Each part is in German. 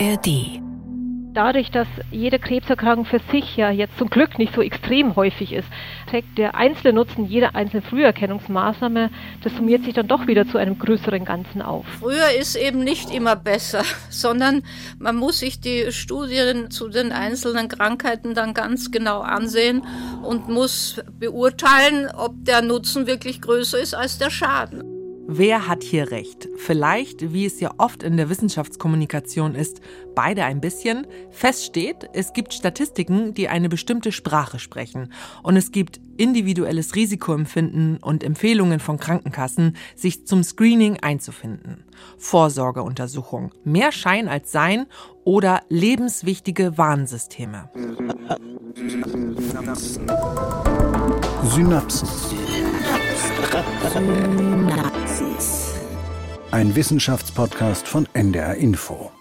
ARD. Dadurch, dass jede Krebserkrankung für sich ja jetzt zum Glück nicht so extrem häufig ist, trägt der einzelne Nutzen jeder einzelnen Früherkennungsmaßnahme, das summiert sich dann doch wieder zu einem größeren Ganzen auf. Früher ist eben nicht immer besser, sondern man muss sich die Studien zu den einzelnen Krankheiten dann ganz genau ansehen und muss beurteilen, ob der Nutzen wirklich größer ist als der Schaden. Wer hat hier recht? Vielleicht, wie es ja oft in der Wissenschaftskommunikation ist, beide ein bisschen. Fest steht, es gibt Statistiken, die eine bestimmte Sprache sprechen. Und es gibt individuelles Risikoempfinden und Empfehlungen von Krankenkassen, sich zum Screening einzufinden. Vorsorgeuntersuchung, mehr Schein als Sein oder lebenswichtige Warnsysteme. Synapsen. Ein Wissenschaftspodcast von NDR Info.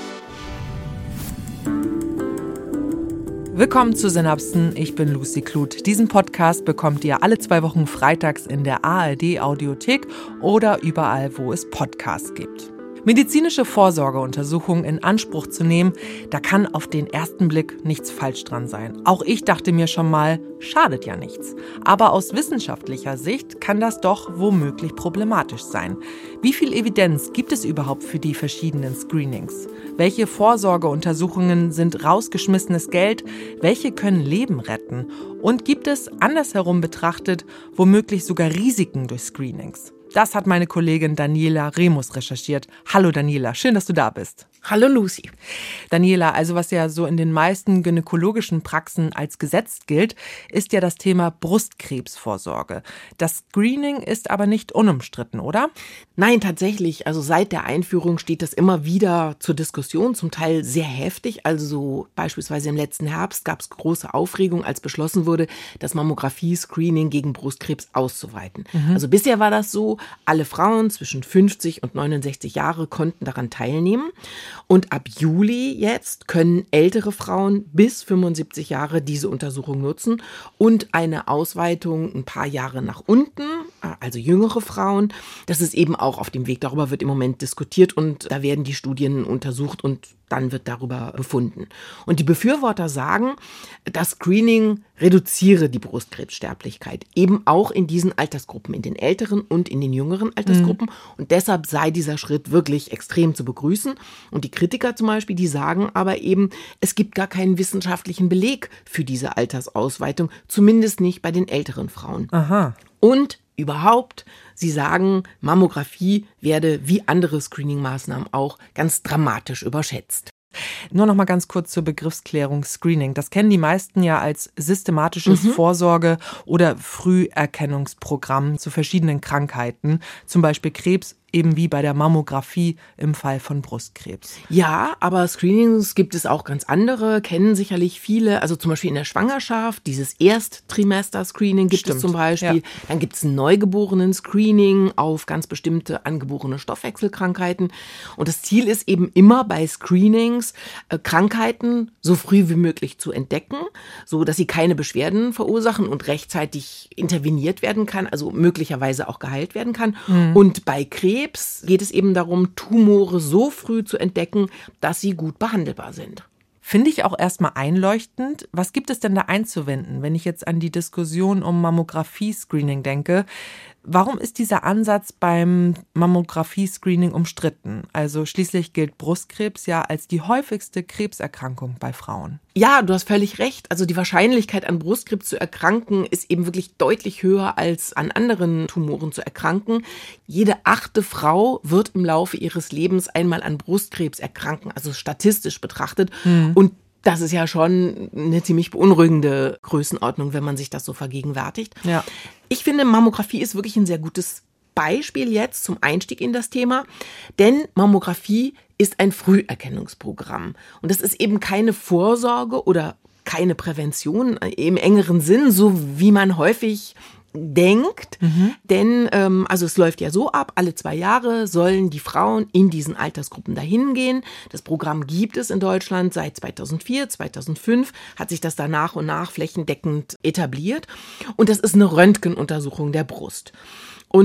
Willkommen zu Synapsen, ich bin Lucy Kluth. Diesen Podcast bekommt ihr alle 2 Wochen freitags in der ARD Audiothek oder überall, wo es Podcasts gibt. Medizinische Vorsorgeuntersuchungen in Anspruch zu nehmen, da kann auf den ersten Blick nichts falsch dran sein. Auch ich dachte mir schon mal, schadet ja nichts. Aber aus wissenschaftlicher Sicht kann das doch womöglich problematisch sein. Wie viel Evidenz gibt es überhaupt für die verschiedenen Screenings? Welche Vorsorgeuntersuchungen sind rausgeschmissenes Geld? Welche können Leben retten? Und gibt es, andersherum betrachtet, womöglich sogar Risiken durch Screenings? Das hat meine Kollegin Daniela Remus recherchiert. Hallo Daniela, schön, dass du da bist. Hallo Lucy. Daniela, also was ja so in den meisten gynäkologischen Praxen als gesetzt gilt, ist ja das Thema Brustkrebsvorsorge. Das Screening ist aber nicht unumstritten, oder? Nein, tatsächlich. Also seit der Einführung steht das immer wieder zur Diskussion, zum Teil sehr heftig. Also beispielsweise im letzten Herbst gab es große Aufregung, als beschlossen wurde, das Mammographie-Screening gegen Brustkrebs auszuweiten. Also bisher war das so, alle Frauen zwischen 50 und 69 Jahre konnten daran teilnehmen. Und ab Juli jetzt können ältere Frauen bis 75 Jahre diese Untersuchung nutzen und eine Ausweitung ein paar Jahre nach unten, also jüngere Frauen. Das ist eben auch auf dem Weg. Darüber wird im Moment diskutiert und da werden die Studien untersucht und dann wird darüber befunden. Und die Befürworter sagen, das Screening reduziere die Brustkrebssterblichkeit, eben auch in diesen Altersgruppen, in den älteren und in den jüngeren Altersgruppen. Und deshalb sei dieser Schritt wirklich extrem zu begrüßen. Und die Kritiker zum Beispiel, die sagen aber eben, es gibt gar keinen wissenschaftlichen Beleg für diese Altersausweitung, zumindest nicht bei den älteren Frauen. Aha. Und überhaupt, sie sagen, Mammographie werde wie andere Screening-Maßnahmen auch ganz dramatisch überschätzt. Nur noch mal ganz kurz zur Begriffsklärung Screening. Das kennen die meisten ja als systematisches Vorsorge- oder Früherkennungsprogramm zu verschiedenen Krankheiten, zum Beispiel Krebs, eben wie bei der Mammographie im Fall von Brustkrebs. Ja, aber Screenings gibt es auch ganz andere, kennen sicherlich viele. Also zum Beispiel in der Schwangerschaft, dieses Ersttrimester-Screening gibt es zum Beispiel. Ja. Dann gibt es ein Neugeborenen-Screening auf ganz bestimmte angeborene Stoffwechselkrankheiten. Und das Ziel ist eben immer bei Screenings, Krankheiten so früh wie möglich zu entdecken, so dass sie keine Beschwerden verursachen und rechtzeitig interveniert werden kann, also möglicherweise auch geheilt werden kann. Und bei Krebs geht es eben darum, Tumore so früh zu entdecken, dass sie gut behandelbar sind. Finde ich auch erstmal einleuchtend. Was gibt es denn da einzuwenden, wenn ich jetzt an die Diskussion um Mammographie-Screening denke? Warum ist dieser Ansatz beim Mammographie-Screening umstritten? Also schließlich gilt Brustkrebs ja als die häufigste Krebserkrankung bei Frauen. Ja, du hast völlig recht. Also die Wahrscheinlichkeit, an Brustkrebs zu erkranken, ist eben wirklich deutlich höher als an anderen Tumoren zu erkranken. Jede 8. Frau wird im Laufe ihres Lebens einmal an Brustkrebs erkranken, also statistisch betrachtet. Und das ist ja schon eine ziemlich beunruhigende Größenordnung, wenn man sich das so vergegenwärtigt. Ja. Ich finde, Mammographie ist wirklich ein sehr gutes Beispiel jetzt zum Einstieg in das Thema, denn Mammographie ist ein Früherkennungsprogramm. Und das ist eben keine Vorsorge oder keine Prävention im engeren Sinn, so wie man häufig denkt, denn also es läuft ja so ab, alle 2 Jahre sollen die Frauen in diesen Altersgruppen dahin gehen. Das Programm gibt es in Deutschland seit 2004, 2005 hat sich das da nach und nach flächendeckend etabliert und das ist eine Röntgenuntersuchung der Brust. Und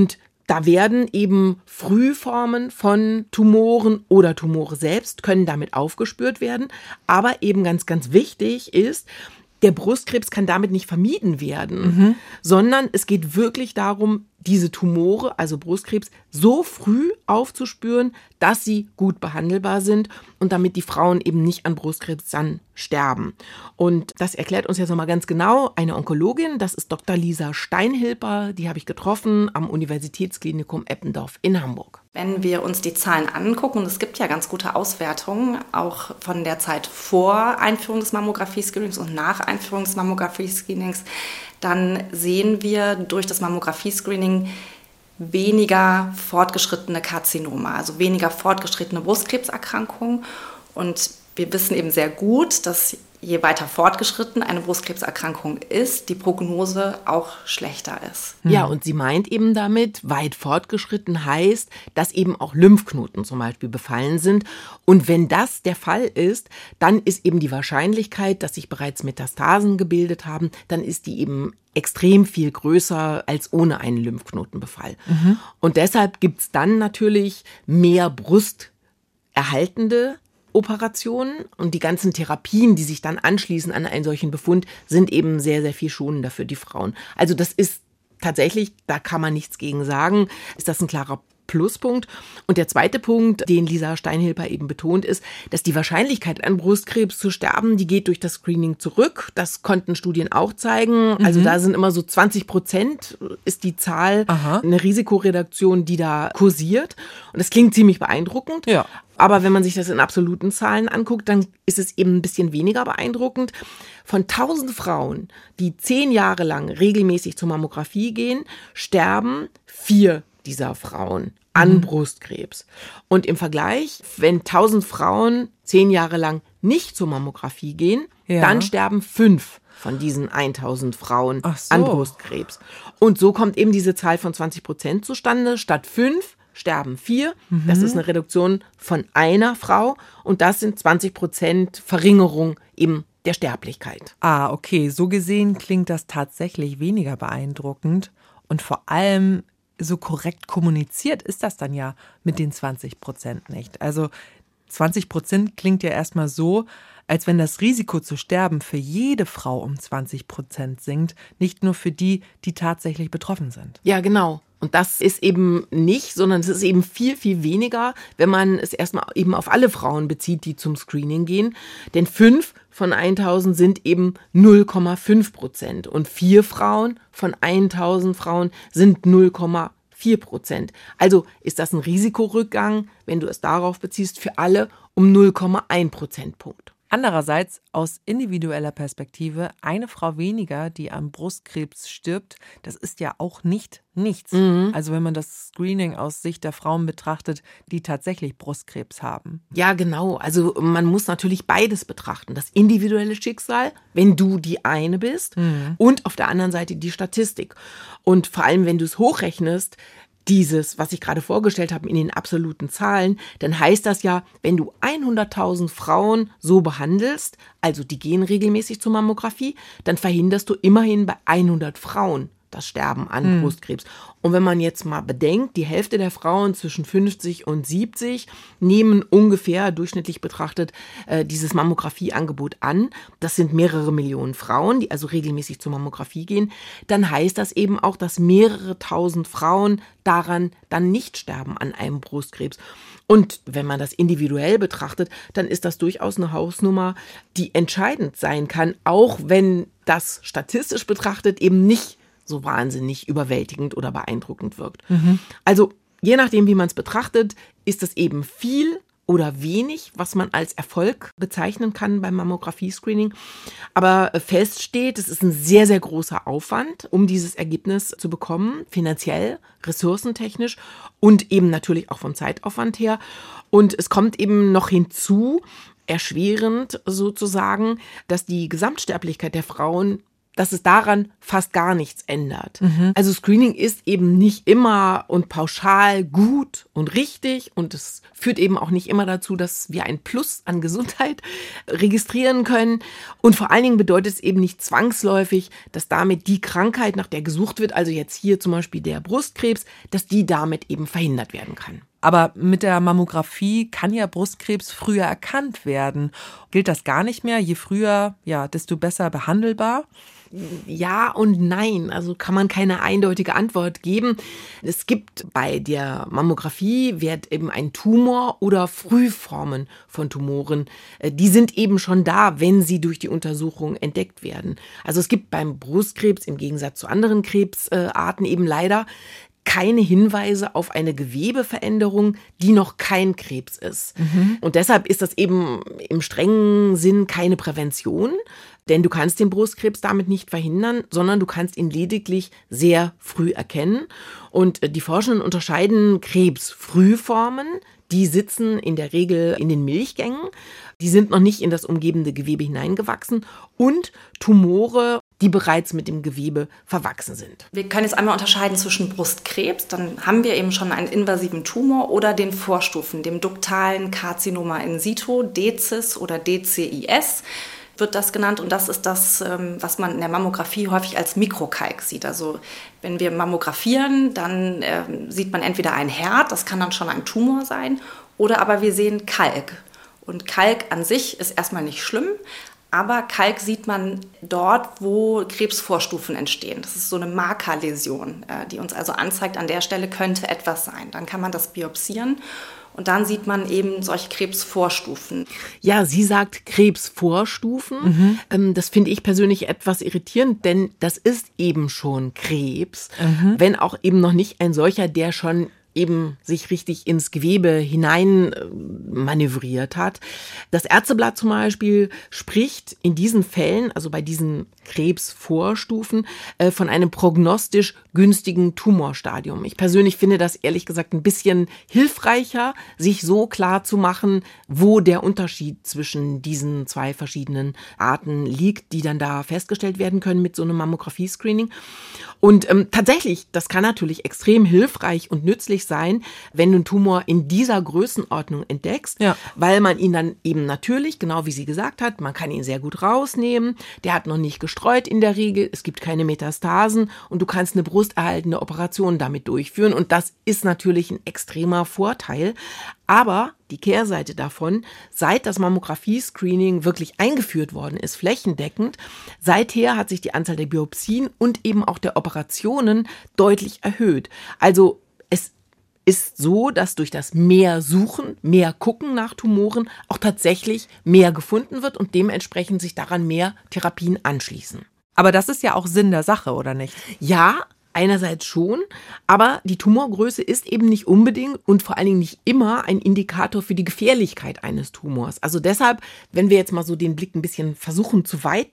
Da werden eben Frühformen von Tumoren oder Tumore selbst können damit aufgespürt werden. Aber eben ganz, ganz wichtig ist, der Brustkrebs kann damit nicht vermieden werden, sondern es geht wirklich darum, diese Tumore, also Brustkrebs, so früh aufzuspüren, dass sie gut behandelbar sind und damit die Frauen eben nicht an Brustkrebs dann sterben. Und das erklärt uns jetzt nochmal ganz genau eine Onkologin, das ist Dr. Lisa Steinhilper, die habe ich getroffen am Universitätsklinikum Eppendorf in Hamburg. Wenn wir uns die Zahlen angucken, und es gibt ja ganz gute Auswertungen, auch von der Zeit vor Einführung des Mammographie-Screenings und nach Einführung des Mammographie-Screenings, dann sehen wir durch das Mammographie-Screening weniger fortgeschrittene Karzinome, also weniger fortgeschrittene Brustkrebserkrankungen. Und wir wissen eben sehr gut, dass je weiter fortgeschritten eine Brustkrebserkrankung ist, die Prognose auch schlechter ist. Ja, und sie meint eben damit, weit fortgeschritten heißt, dass eben auch Lymphknoten zum Beispiel befallen sind. Und wenn das der Fall ist, dann ist eben die Wahrscheinlichkeit, dass sich bereits Metastasen gebildet haben, dann ist die eben extrem viel größer als ohne einen Lymphknotenbefall. Und deshalb gibt es dann natürlich mehr brusterhaltende Operationen und die ganzen Therapien, die sich dann anschließen an einen solchen Befund, sind eben sehr, sehr viel schonender für die Frauen. Also das ist tatsächlich, da kann man nichts gegen sagen, ist das ein klarer Pluspunkt. Und der zweite Punkt, den Lisa Steinhilper eben betont, ist, dass die Wahrscheinlichkeit an Brustkrebs zu sterben, die geht durch das Screening zurück. Das konnten Studien auch zeigen. Also da sind immer so 20% ist die Zahl, eine Risikoreduktion, die da kursiert. Und das klingt ziemlich beeindruckend. Ja. Aber wenn man sich das in absoluten Zahlen anguckt, dann ist es eben ein bisschen weniger beeindruckend. Von 1000 Frauen, die 10 Jahre lang regelmäßig zur Mammographie gehen, sterben 4 dieser Frauen an Brustkrebs. Und im Vergleich, wenn 1000 Frauen 10 Jahre lang nicht zur Mammographie gehen, dann sterben 5 von diesen 1000 Frauen an Brustkrebs. Und so kommt eben diese Zahl von 20% zustande. Statt 5 sterben 4. Das ist eine Reduktion von einer Frau. Und das sind 20% Verringerung eben der Sterblichkeit. Ah, okay. So gesehen klingt das tatsächlich weniger beeindruckend. Und vor allem so korrekt kommuniziert ist das dann ja mit den 20% nicht. Also 20% klingt ja erstmal so, als wenn das Risiko zu sterben für jede Frau um 20% sinkt, nicht nur für die, die tatsächlich betroffen sind. Ja, genau. Und das ist eben nicht, sondern es ist eben viel, viel weniger, wenn man es erstmal eben auf alle Frauen bezieht, die zum Screening gehen. Denn 5 von 1000 sind eben 0,5% und 4 Frauen von 1000 Frauen sind 0,4%. Also ist das ein Risikorückgang, wenn du es darauf beziehst, für alle um 0,1 Prozentpunkt. Andererseits, aus individueller Perspektive, eine Frau weniger, die am Brustkrebs stirbt, das ist ja auch nichts. Also wenn man das Screening aus Sicht der Frauen betrachtet, die tatsächlich Brustkrebs haben. Ja, genau. Also man muss natürlich beides betrachten. Das individuelle Schicksal, wenn du die eine bist, und auf der anderen Seite die Statistik. Und vor allem, wenn du es hochrechnest, dieses, was ich gerade vorgestellt habe, in den absoluten Zahlen, dann heißt das ja, wenn du 100.000 Frauen so behandelst, also die gehen regelmäßig zur Mammographie, dann verhinderst du immerhin bei 100 Frauen das Sterben an Brustkrebs. Und wenn man jetzt mal bedenkt, die Hälfte der Frauen zwischen 50 und 70 nehmen ungefähr durchschnittlich betrachtet dieses Mammographieangebot an. Das sind mehrere Millionen Frauen, die also regelmäßig zur Mammographie gehen. Dann heißt das eben auch, dass mehrere tausend Frauen daran dann nicht sterben an einem Brustkrebs. Und wenn man das individuell betrachtet, dann ist das durchaus eine Hausnummer, die entscheidend sein kann, auch wenn das statistisch betrachtet eben nicht so wahnsinnig überwältigend oder beeindruckend wirkt. Also je nachdem, wie man es betrachtet, ist es eben viel oder wenig, was man als Erfolg bezeichnen kann beim Mammographie-Screening. Aber fest steht, es ist ein sehr, sehr großer Aufwand, um dieses Ergebnis zu bekommen, finanziell, ressourcentechnisch und eben natürlich auch vom Zeitaufwand her. Und es kommt eben noch hinzu, erschwerend sozusagen, dass die Gesamtsterblichkeit der Frauen dass es daran fast gar nichts ändert. Also Screening ist eben nicht immer und pauschal gut und richtig und es führt eben auch nicht immer dazu, dass wir ein Plus an Gesundheit registrieren können. Und vor allen Dingen bedeutet es eben nicht zwangsläufig, dass damit die Krankheit, nach der gesucht wird, also jetzt hier zum Beispiel der Brustkrebs, dass die damit eben verhindert werden kann. Aber mit der Mammographie kann ja Brustkrebs früher erkannt werden. Gilt das gar nicht mehr? Je früher, ja, desto besser behandelbar? Ja und nein, also kann man keine eindeutige Antwort geben. Es gibt bei der Mammographie, wird eben ein Tumor oder Frühformen von Tumoren, die sind eben schon da, wenn sie durch die Untersuchung entdeckt werden. Also es gibt beim Brustkrebs im Gegensatz zu anderen Krebsarten eben leider keine Hinweise auf eine Gewebeveränderung, die noch kein Krebs ist. Und deshalb ist das eben im strengen Sinn keine Prävention, denn du kannst den Brustkrebs damit nicht verhindern, sondern du kannst ihn lediglich sehr früh erkennen. Und die Forschenden unterscheiden Krebsfrühformen, die sitzen in der Regel in den Milchgängen, die sind noch nicht in das umgebende Gewebe hineingewachsen, und Tumore, die bereits mit dem Gewebe verwachsen sind. Wir können jetzt einmal unterscheiden zwischen Brustkrebs, dann haben wir eben schon einen invasiven Tumor, oder den Vorstufen, dem duktalen Karzinoma in situ, DCIS oder DCIS wird das genannt, und das ist das, was man in der Mammographie häufig als Mikrokalk sieht. Also wenn wir mammografieren, dann sieht man entweder ein Herd, das kann dann schon ein Tumor sein, oder aber wir sehen Kalk. Und Kalk an sich ist erstmal nicht schlimm, aber Kalk sieht man dort, wo Krebsvorstufen entstehen. Das ist so eine Markerläsion, die uns also anzeigt, an der Stelle könnte etwas sein. Dann kann man das biopsieren und dann sieht man eben solche Krebsvorstufen. Ja, sie sagt Krebsvorstufen. Das finde ich persönlich etwas irritierend, denn das ist eben schon Krebs, wenn auch eben noch nicht ein solcher, der schon eben sich richtig ins Gewebe hinein manövriert hat. Das Ärzteblatt zum Beispiel spricht in diesen Fällen, also bei diesen Krebsvorstufen, von einem prognostisch günstigen Tumorstadium. Ich persönlich finde das ehrlich gesagt ein bisschen hilfreicher, sich so klar zu machen, wo der Unterschied zwischen diesen zwei verschiedenen Arten liegt, die dann da festgestellt werden können mit so einem Mammographie-Screening. Und tatsächlich, das kann natürlich extrem hilfreich und nützlich sein, wenn du einen Tumor in dieser Größenordnung entdeckst, weil man ihn dann eben natürlich, genau wie sie gesagt hat, man kann ihn sehr gut rausnehmen, der hat noch nicht gestreut in der Regel, es gibt keine Metastasen und du kannst eine brusterhaltende Operation damit durchführen, und das ist natürlich ein extremer Vorteil. Aber die Kehrseite davon, seit das Mammographie-Screening wirklich eingeführt worden ist, flächendeckend, seither hat sich die Anzahl der Biopsien und eben auch der Operationen deutlich erhöht. Also es ist so, dass durch das mehr Suchen, mehr Gucken nach Tumoren auch tatsächlich mehr gefunden wird und dementsprechend sich daran mehr Therapien anschließen. Aber das ist ja auch Sinn der Sache, oder nicht? Ja, einerseits schon, aber die Tumorgröße ist eben nicht unbedingt und vor allen Dingen nicht immer ein Indikator für die Gefährlichkeit eines Tumors. Also deshalb, wenn wir jetzt mal so den Blick ein bisschen versuchen zu weiten,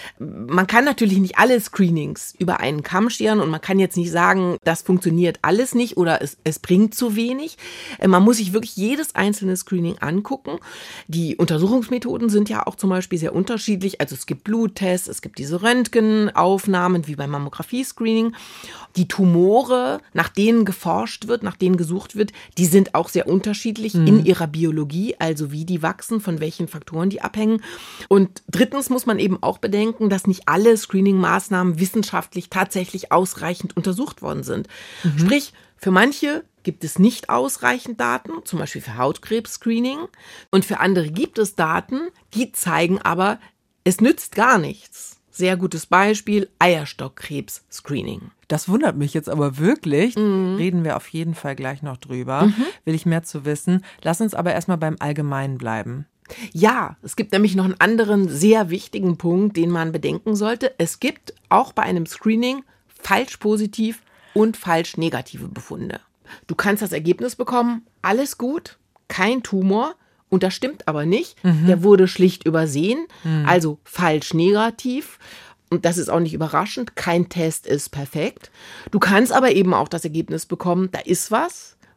man kann natürlich nicht alle Screenings über einen Kamm scheren und man kann jetzt nicht sagen, das funktioniert alles nicht oder es bringt zu wenig. Man muss sich wirklich jedes einzelne Screening angucken. Die Untersuchungsmethoden sind ja auch zum Beispiel sehr unterschiedlich. Also es gibt Bluttests, es gibt diese Röntgenaufnahmen wie beim Mammographie-Screening. Die Tumore, nach denen geforscht wird, nach denen gesucht wird, die sind auch sehr unterschiedlich in ihrer Biologie, also wie die wachsen, von welchen Faktoren die abhängen. Und drittens muss man eben auch bedenken, dass nicht alle Screening-Maßnahmen wissenschaftlich tatsächlich ausreichend untersucht worden sind. Sprich, für manche gibt es nicht ausreichend Daten, zum Beispiel für Hautkrebs-Screening. Und für andere gibt es Daten, die zeigen aber, es nützt gar nichts. Sehr gutes Beispiel, Eierstockkrebs-Screening. Das wundert mich jetzt aber wirklich. Reden wir auf jeden Fall gleich noch drüber. Will ich mehr zu wissen. Lass uns aber erstmal beim Allgemeinen bleiben. Ja, es gibt nämlich noch einen anderen sehr wichtigen Punkt, den man bedenken sollte. Es gibt auch bei einem Screening falsch positiv und falsch negative Befunde. Du kannst das Ergebnis bekommen, alles gut, kein Tumor. Und das stimmt aber nicht. Der wurde schlicht übersehen, also falsch negativ. Und das ist auch nicht überraschend. Kein Test ist perfekt. Du kannst aber eben auch das Ergebnis bekommen, da ist was,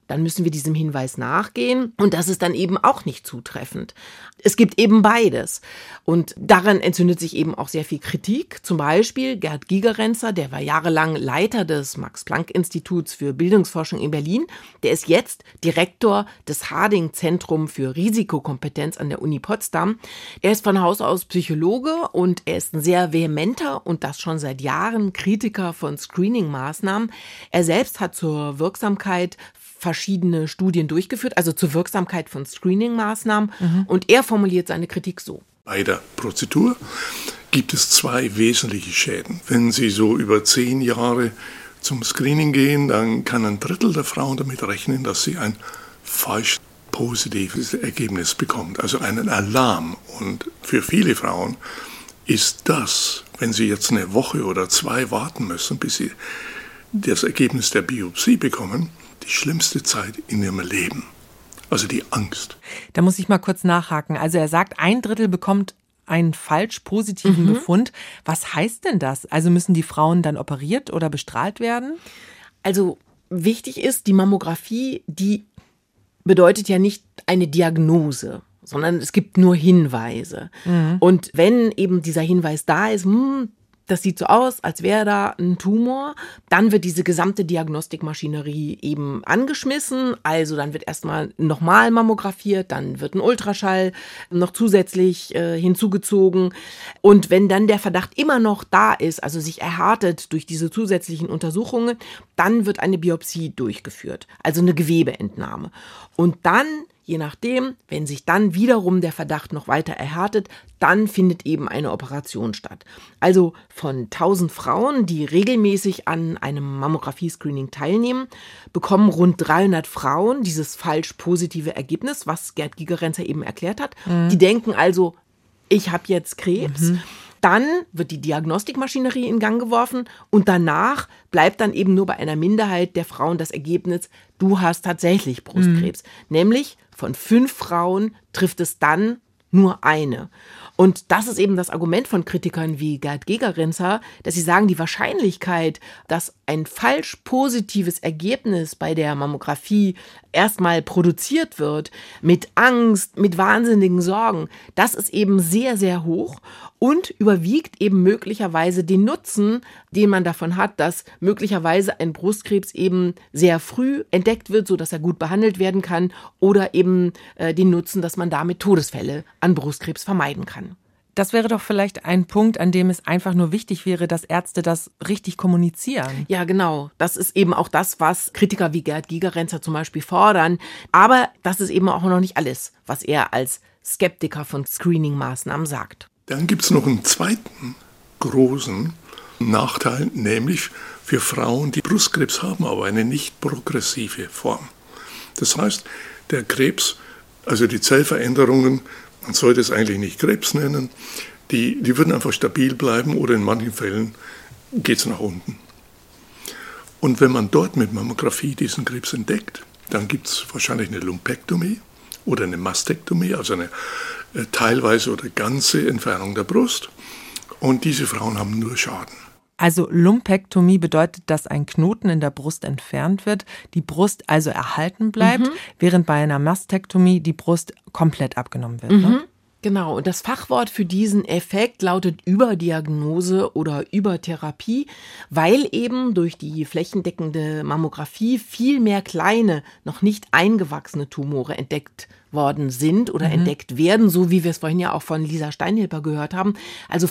dann müssen wir diesem Hinweis nachgehen. Und das ist dann eben auch nicht zutreffend. Es gibt eben beides. Und daran entzündet sich eben auch sehr viel Kritik. Zum Beispiel Gerd Gigerenzer, der war jahrelang Leiter des Max-Planck-Instituts für Bildungsforschung in Berlin. Der ist jetzt Direktor des Harding-Zentrum für Risikokompetenz an der Uni Potsdam. Er ist von Haus aus Psychologe und er ist ein sehr vehementer und das schon seit Jahren Kritiker von Screening-Maßnahmen. Er selbst hat zur Wirksamkeit verschiedene Studien durchgeführt, also zur Wirksamkeit von Screening-Maßnahmen. Und er formuliert seine Kritik so. Bei der Prozedur gibt es 2 wesentliche Schäden. Wenn Sie so über 10 Jahre zum Screening gehen, dann kann ein Drittel der Frauen damit rechnen, dass sie ein falsch positives Ergebnis bekommt, also einen Alarm. Und für viele Frauen ist das, wenn sie jetzt eine Woche oder 2 warten müssen, bis sie das Ergebnis der Biopsie bekommen, die schlimmste Zeit in ihrem Leben. Also die Angst. Da muss ich mal kurz nachhaken. Also er sagt, 1/3 bekommt einen falsch positiven Befund. Was heißt denn das? Also müssen die Frauen dann operiert oder bestrahlt werden? Also wichtig ist, die Mammographie, die bedeutet ja nicht eine Diagnose, sondern es gibt nur Hinweise. Und wenn eben dieser Hinweis da ist, das sieht so aus, als wäre da ein Tumor, dann wird diese gesamte Diagnostikmaschinerie eben angeschmissen. Also dann wird erstmal nochmal mammografiert, dann wird ein Ultraschall noch zusätzlich hinzugezogen. Und wenn dann der Verdacht immer noch da ist, also sich erhärtet durch diese zusätzlichen Untersuchungen, dann wird eine Biopsie durchgeführt, also eine Gewebeentnahme. Und dann, je nachdem, wenn sich dann wiederum der Verdacht noch weiter erhärtet, dann findet eben eine Operation statt. Also von 1000 Frauen, die regelmäßig an einem Mammographie-Screening teilnehmen, bekommen rund 300 Frauen dieses falsch positive Ergebnis, was Gerd Gigerenzer eben erklärt hat. Die denken also, ich habe jetzt Krebs. Dann wird die Diagnostikmaschinerie in Gang geworfen und danach bleibt dann eben nur bei einer Minderheit der Frauen das Ergebnis, du hast tatsächlich Brustkrebs. Nämlich von 5 Frauen trifft es dann nur eine. Und das ist eben das Argument von Kritikern wie Gerd Gigerenzer, dass sie sagen, die Wahrscheinlichkeit, dass ein falsch positives Ergebnis bei der Mammographie erstmal produziert wird, mit Angst, mit wahnsinnigen Sorgen, das ist eben sehr, sehr hoch und überwiegt eben möglicherweise den Nutzen, den man davon hat, dass möglicherweise ein Brustkrebs eben sehr früh entdeckt wird, sodass er gut behandelt werden kann, oder eben den Nutzen, dass man damit Todesfälle an Brustkrebs vermeiden kann. Das wäre doch vielleicht ein Punkt, an dem es einfach nur wichtig wäre, dass Ärzte das richtig kommunizieren. Ja, genau. Das ist eben auch das, was Kritiker wie Gerd Gigerenzer zum Beispiel fordern. Aber das ist eben auch noch nicht alles, was er als Skeptiker von Screening-Maßnahmen sagt. Dann gibt es noch einen zweiten großen Nachteil, nämlich für Frauen, die Brustkrebs haben, aber eine nicht progressive Form. Das heißt, der Krebs, also die Zellveränderungen, man sollte es eigentlich nicht Krebs nennen, die würden einfach stabil bleiben oder in manchen Fällen geht es nach unten. Und wenn man dort mit Mammographie diesen Krebs entdeckt, dann gibt es wahrscheinlich eine Lumpektomie oder eine Mastektomie, also eine teilweise oder ganze Entfernung der Brust. Und diese Frauen haben nur Schaden. Also Lumpektomie bedeutet, dass ein Knoten in der Brust entfernt wird, die Brust also erhalten bleibt, während bei einer Mastektomie die Brust komplett abgenommen wird. Ne? Genau, und das Fachwort für diesen Effekt lautet Überdiagnose oder Übertherapie, weil eben durch die flächendeckende Mammographie viel mehr kleine, noch nicht eingewachsene Tumore entdeckt worden sind oder entdeckt werden, so wie wir es vorhin ja auch von Lisa Steinhilper gehört haben. Also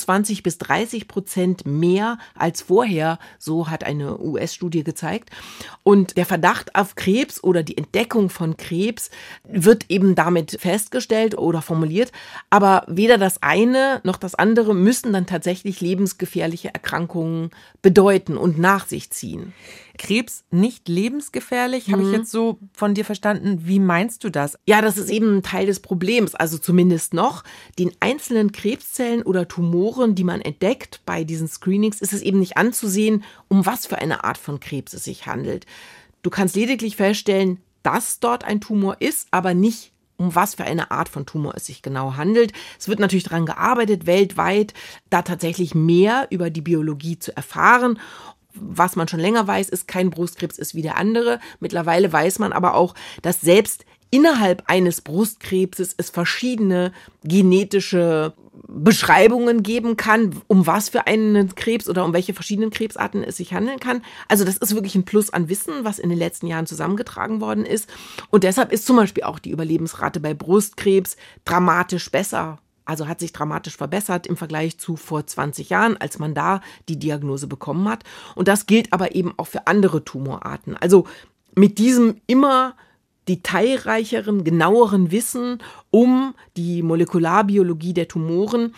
25-30% mehr als vorher, so hat eine US-Studie gezeigt. Und der Verdacht auf Krebs oder die Entdeckung von Krebs wird eben damit festgestellt oder formuliert. Aber weder das eine noch das andere müssen dann tatsächlich lebensgefährliche Erkrankungen bedeuten und nach sich ziehen. Krebs nicht lebensgefährlich, habe ich jetzt so von dir verstanden. Wie meinst du das? Ja, das ist eben ein Teil des Problems, also zumindest noch. Den einzelnen Krebszellen oder Tumoren, die man entdeckt bei diesen Screenings, ist es eben nicht anzusehen, um was für eine Art von Krebs es sich handelt. Du kannst lediglich feststellen, dass dort ein Tumor ist, aber nicht, um was für eine Art von Tumor es sich genau handelt. Es wird natürlich daran gearbeitet, weltweit da tatsächlich mehr über die Biologie zu erfahren. was man schon länger weiß, ist, kein Brustkrebs ist wie der andere. Mittlerweile weiß man aber auch, dass selbst innerhalb eines Brustkrebses es verschiedene genetische Beschreibungen geben kann, um was für einen Krebs oder um welche verschiedenen Krebsarten es sich handeln kann. Also das ist wirklich ein Plus an Wissen, was in den letzten Jahren zusammengetragen worden ist. Und deshalb ist zum Beispiel auch die Überlebensrate bei Brustkrebs dramatisch besser. Also hat sich dramatisch verbessert im Vergleich zu vor 20 Jahren, als man da die Diagnose bekommen hat. Und das gilt aber eben auch für andere Tumorarten. Also mit diesem immer detailreicheren, genaueren Wissen um die Molekularbiologie der Tumoren.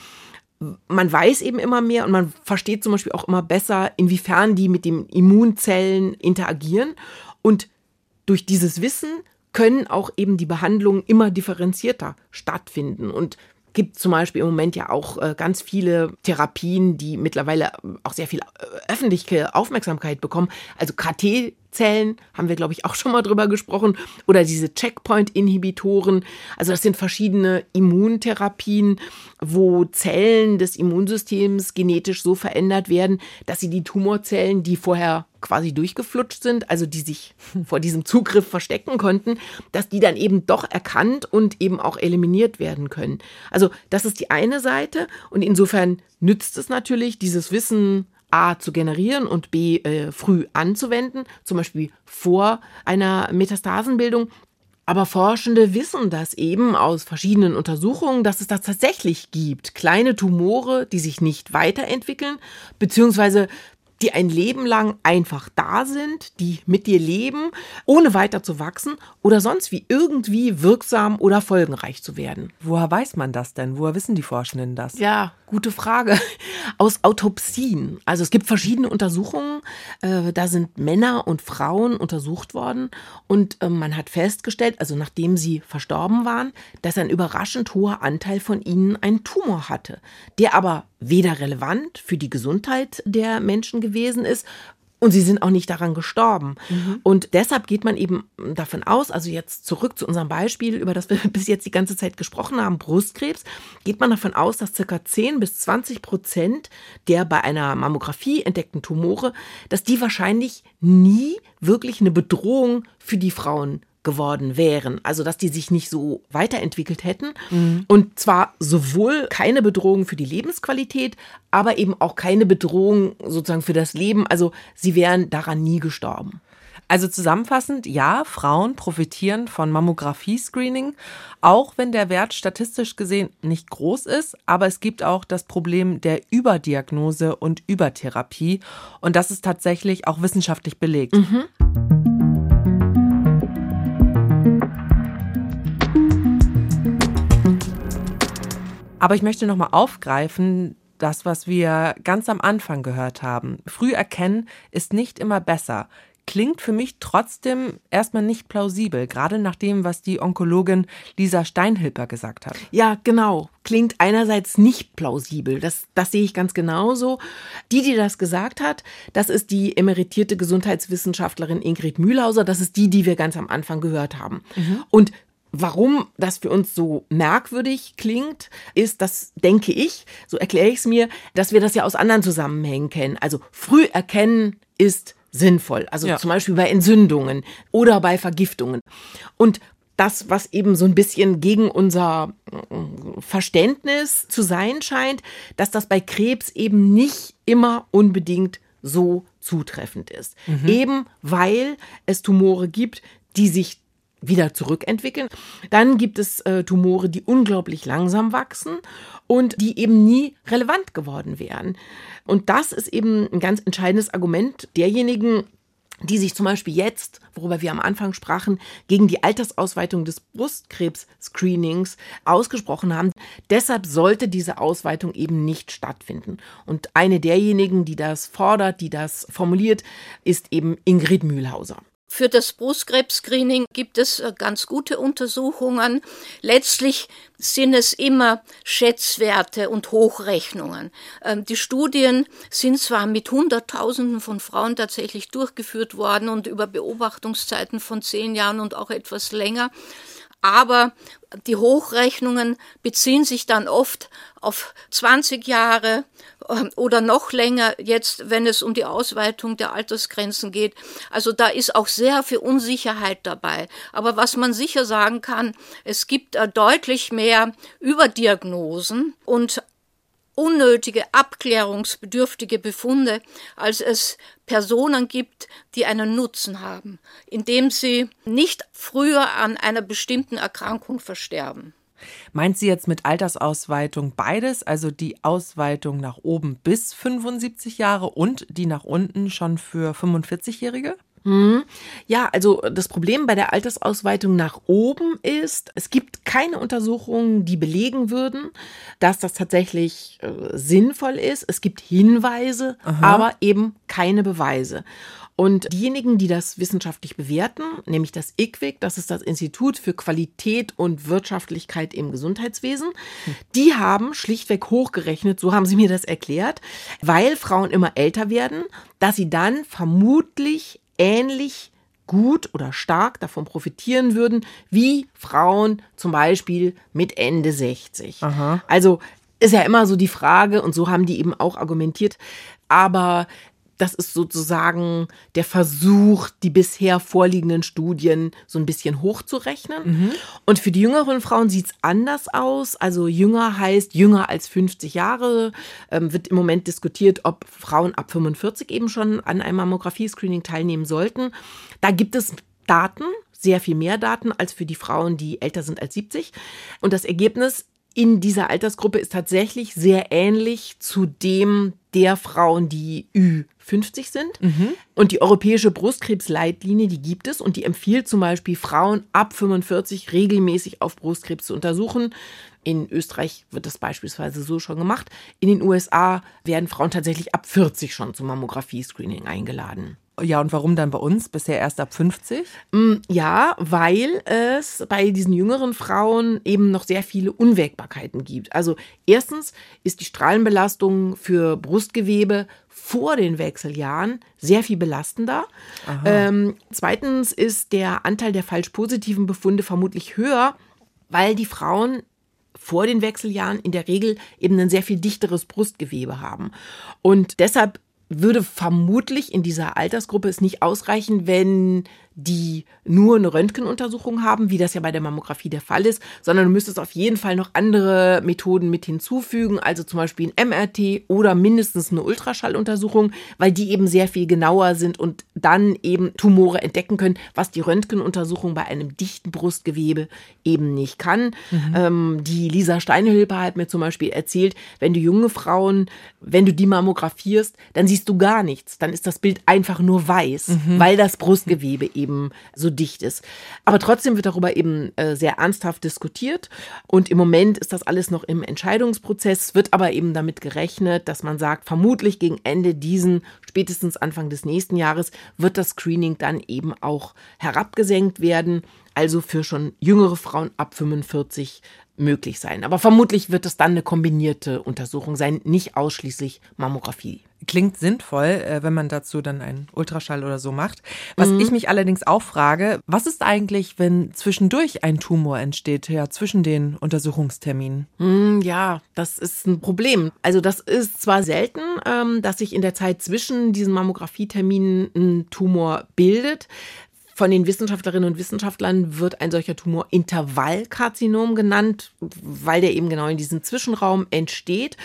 Man weiß eben immer mehr und man versteht zum Beispiel auch immer besser, inwiefern die mit den Immunzellen interagieren. Und durch dieses Wissen können auch eben die Behandlungen immer differenzierter stattfinden. Und gibt zum Beispiel im Moment ja auch ganz viele Therapien, die mittlerweile auch sehr viel öffentliche Aufmerksamkeit bekommen. Also KT-Zellen, haben wir, glaube ich, auch schon mal drüber gesprochen. Oder diese Checkpoint-Inhibitoren. Also das sind verschiedene Immuntherapien, wo Zellen des Immunsystems genetisch so verändert werden, dass sie die Tumorzellen, die vorher quasi durchgeflutscht sind, also die sich vor diesem Zugriff verstecken konnten, dass die dann eben doch erkannt und eben auch eliminiert werden können. Also das ist die eine Seite und insofern nützt es natürlich, dieses Wissen A zu generieren und B früh anzuwenden, zum Beispiel vor einer Metastasenbildung. Aber Forschende wissen das eben aus verschiedenen Untersuchungen, dass es das tatsächlich gibt. Kleine Tumore, die sich nicht weiterentwickeln, beziehungsweise die ein Leben lang einfach da sind, die mit dir leben, ohne weiter zu wachsen oder sonst wie irgendwie wirksam oder folgenreich zu werden. Woher weiß man das denn? Woher wissen die Forschenden das? Ja, gute Frage. Aus Autopsien. Also es gibt verschiedene Untersuchungen, da sind Männer und Frauen untersucht worden und man hat festgestellt, also nachdem sie verstorben waren, dass ein überraschend hoher Anteil von ihnen einen Tumor hatte, der aber weder relevant für die Gesundheit der Menschen gewesen ist und sie sind auch nicht daran gestorben. Und deshalb geht man eben davon aus, also jetzt zurück zu unserem Beispiel, über das wir bis jetzt die ganze Zeit gesprochen haben, Brustkrebs, geht man davon aus, dass ca. 10-20% der bei einer Mammographie entdeckten Tumore, dass die wahrscheinlich nie wirklich eine Bedrohung für die Frauen geworden wären. Also, dass die sich nicht so weiterentwickelt hätten. Und zwar sowohl keine Bedrohung für die Lebensqualität, aber eben auch keine Bedrohung sozusagen für das Leben. Also, sie wären daran nie gestorben. Also zusammenfassend, ja, Frauen profitieren von Mammographie-Screening, auch wenn der Wert statistisch gesehen nicht groß ist. Aber es gibt auch das Problem der Überdiagnose und Übertherapie. Und das ist tatsächlich auch wissenschaftlich belegt. Aber ich möchte nochmal aufgreifen, das, was wir ganz am Anfang gehört haben. Früh erkennen ist nicht immer besser. Klingt für mich trotzdem erstmal nicht plausibel, gerade nach dem, was die Onkologin Lisa Steinhilper gesagt hat. Ja, genau. Klingt einerseits nicht plausibel. Das sehe ich ganz genauso. Die das gesagt hat, das ist die emeritierte Gesundheitswissenschaftlerin Ingrid Mühlhauser. Das ist die wir ganz am Anfang gehört haben. Und warum das für uns so merkwürdig klingt, ist, das denke ich, so erkläre ich es mir, dass wir das ja aus anderen Zusammenhängen kennen. Also früh erkennen ist sinnvoll. Also zum Beispiel bei Entzündungen oder bei Vergiftungen. Und das, was eben so ein bisschen gegen unser Verständnis zu sein scheint, dass das bei Krebs eben nicht immer unbedingt so zutreffend ist. Eben weil es Tumore gibt, die sich wieder zurückentwickeln. Dann gibt es Tumore, die unglaublich langsam wachsen und die eben nie relevant geworden wären. Und das ist eben ein ganz entscheidendes Argument derjenigen, die sich zum Beispiel jetzt, worüber wir am Anfang sprachen, gegen die Altersausweitung des Brustkrebs-Screenings ausgesprochen haben. Deshalb sollte diese Ausweitung eben nicht stattfinden. Und eine derjenigen, die das fordert, die das formuliert, ist eben Ingrid Mühlhauser. Für das Brustkrebs-Screening gibt es ganz gute Untersuchungen. Letztlich sind es immer Schätzwerte und Hochrechnungen. Die Studien sind zwar mit Hunderttausenden von Frauen tatsächlich durchgeführt worden und über Beobachtungszeiten von 10 Jahren und auch etwas länger, Aber die Hochrechnungen beziehen sich dann oft auf 20 Jahre oder noch länger, jetzt, wenn es um die Ausweitung der Altersgrenzen geht. Also da ist auch sehr viel Unsicherheit dabei. Aber was man sicher sagen kann, es gibt deutlich mehr Überdiagnosen und unnötige, abklärungsbedürftige Befunde, als es Personen gibt, die einen Nutzen haben, indem sie nicht früher an einer bestimmten Erkrankung versterben. Meint sie jetzt mit Altersausweitung beides, also die Ausweitung nach oben bis 75 Jahre und die nach unten schon für 45-Jährige? Ja, also das Problem bei der Altersausweitung nach oben ist, es gibt keine Untersuchungen, die belegen würden, dass das tatsächlich sinnvoll ist. Es gibt Hinweise, aber eben keine Beweise. Und diejenigen, die das wissenschaftlich bewerten, nämlich das IQWiG, das ist das Institut für Qualität und Wirtschaftlichkeit im Gesundheitswesen, die haben schlichtweg hochgerechnet, so haben sie mir das erklärt, weil Frauen immer älter werden, dass sie dann vermutlich ähnlich gut oder stark davon profitieren würden, wie Frauen zum Beispiel mit Ende 60. Aha. Also ist ja immer so die Frage, und so haben die eben auch argumentiert, aber das ist sozusagen der Versuch, die bisher vorliegenden Studien so ein bisschen hochzurechnen. Und für die jüngeren Frauen sieht es anders aus. Also jünger heißt jünger als 50 Jahre. Wird im Moment diskutiert, ob Frauen ab 45 eben schon an einem Mammographie-Screening teilnehmen sollten. Da gibt es Daten, sehr viel mehr Daten als für die Frauen, die älter sind als 70. Und das Ergebnis in dieser Altersgruppe ist tatsächlich sehr ähnlich zu dem der Frauen, die Ü50 sind. Und die Europäische Brustkrebsleitlinie, die gibt es und die empfiehlt zum Beispiel Frauen ab 45 regelmäßig auf Brustkrebs zu untersuchen. In Österreich wird das beispielsweise so schon gemacht. In den USA werden Frauen tatsächlich ab 40 schon zum Mammographie-Screening eingeladen. Ja, und warum dann bei uns bisher erst ab 50? Ja, weil es bei diesen jüngeren Frauen eben noch sehr viele Unwägbarkeiten gibt. Also erstens ist die Strahlenbelastung für Brustgewebe vor den Wechseljahren sehr viel belastender. Zweitens ist der Anteil der falsch positiven Befunde vermutlich höher, weil die Frauen vor den Wechseljahren in der Regel eben ein sehr viel dichteres Brustgewebe haben. Und deshalb würde vermutlich in dieser Altersgruppe es nicht ausreichen, wenn die nur eine Röntgenuntersuchung haben, wie das ja bei der Mammographie der Fall ist, sondern du müsstest auf jeden Fall noch andere Methoden mit hinzufügen, also zum Beispiel ein MRT oder mindestens eine Ultraschalluntersuchung, weil die eben sehr viel genauer sind und dann eben Tumore entdecken können, was die Röntgenuntersuchung bei einem dichten Brustgewebe eben nicht kann. Die Lisa Steinhülper hat mir zum Beispiel erzählt, wenn du junge Frauen, wenn du die mammografierst, dann siehst du gar nichts, dann ist das Bild einfach nur weiß, weil das Brustgewebe eben so dicht ist. Aber trotzdem wird darüber eben sehr ernsthaft diskutiert und im Moment ist das alles noch im Entscheidungsprozess, wird aber eben damit gerechnet, dass man sagt, vermutlich gegen Ende diesen, spätestens Anfang des nächsten Jahres, wird das Screening dann eben auch herabgesenkt werden, also für schon jüngere Frauen ab 45 möglich sein. Aber vermutlich wird es dann eine kombinierte Untersuchung sein, nicht ausschließlich Mammographie. Klingt sinnvoll, wenn man dazu dann einen Ultraschall oder so macht. Was ich mich allerdings auch frage, was ist eigentlich, wenn zwischendurch ein Tumor entsteht, ja, zwischen den Untersuchungsterminen? Ja, das ist ein Problem. Also das ist zwar selten, dass sich in der Zeit zwischen diesen Mammografieterminen ein Tumor bildet. Von den Wissenschaftlerinnen und Wissenschaftlern wird ein solcher Tumor Intervallkarzinom genannt, weil der eben genau in diesem Zwischenraum entsteht.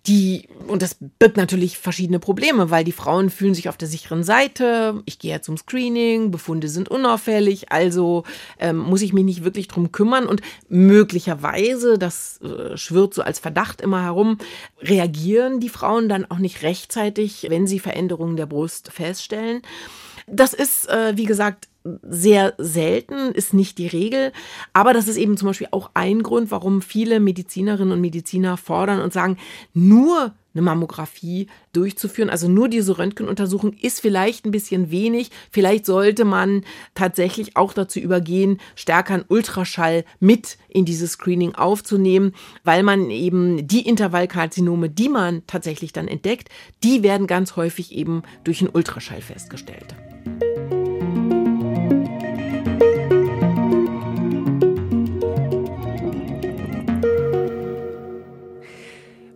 Und das birgt natürlich verschiedene Probleme, weil die Frauen fühlen sich auf der sicheren Seite. Ich gehe ja zum Screening, Befunde sind unauffällig, also muss ich mich nicht wirklich drum kümmern. Und möglicherweise, das schwirrt so als Verdacht immer herum, reagieren die Frauen dann auch nicht rechtzeitig, wenn sie Veränderungen der Brust feststellen. Das ist, wie gesagt, sehr selten, ist nicht die Regel. Aber das ist eben zum Beispiel auch ein Grund, warum viele Medizinerinnen und Mediziner fordern und sagen, nur eine Mammographie durchzuführen, also nur diese Röntgenuntersuchung ist vielleicht ein bisschen wenig. Vielleicht sollte man tatsächlich auch dazu übergehen, stärker einen Ultraschall mit in dieses Screening aufzunehmen, weil man eben die Intervallkarzinome, die man tatsächlich dann entdeckt, die werden ganz häufig eben durch einen Ultraschall festgestellt.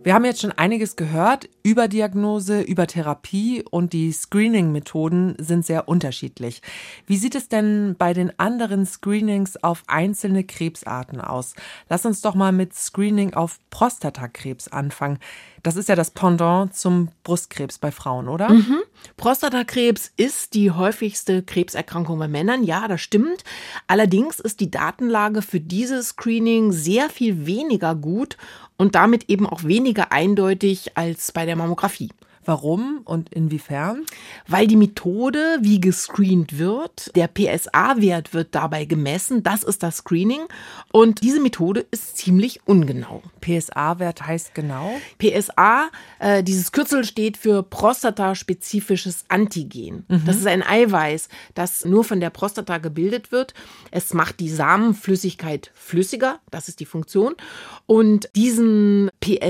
Wir haben jetzt schon einiges gehört über Diagnose, über Therapie und die Screening-Methoden sind sehr unterschiedlich. Wie sieht es denn bei den anderen Screenings auf einzelne Krebsarten aus? Lass uns doch mal mit Screening auf Prostatakrebs anfangen. Das ist ja das Pendant zum Brustkrebs bei Frauen, oder? Mhm. Prostatakrebs ist die häufigste Krebserkrankung bei Männern. Ja, das stimmt. Allerdings ist die Datenlage für dieses Screening sehr viel weniger gut und damit eben auch weniger eindeutig als bei der Mammographie. Warum und inwiefern? Weil die Methode, wie gescreent wird, der PSA-Wert wird dabei gemessen, das ist das Screening und diese Methode ist ziemlich ungenau. PSA-Wert heißt genau? PSA, dieses Kürzel steht für prostataspezifisches Antigen. Das ist ein Eiweiß, das nur von der Prostata gebildet wird. Es macht die Samenflüssigkeit flüssiger, das ist die Funktion. Und diesen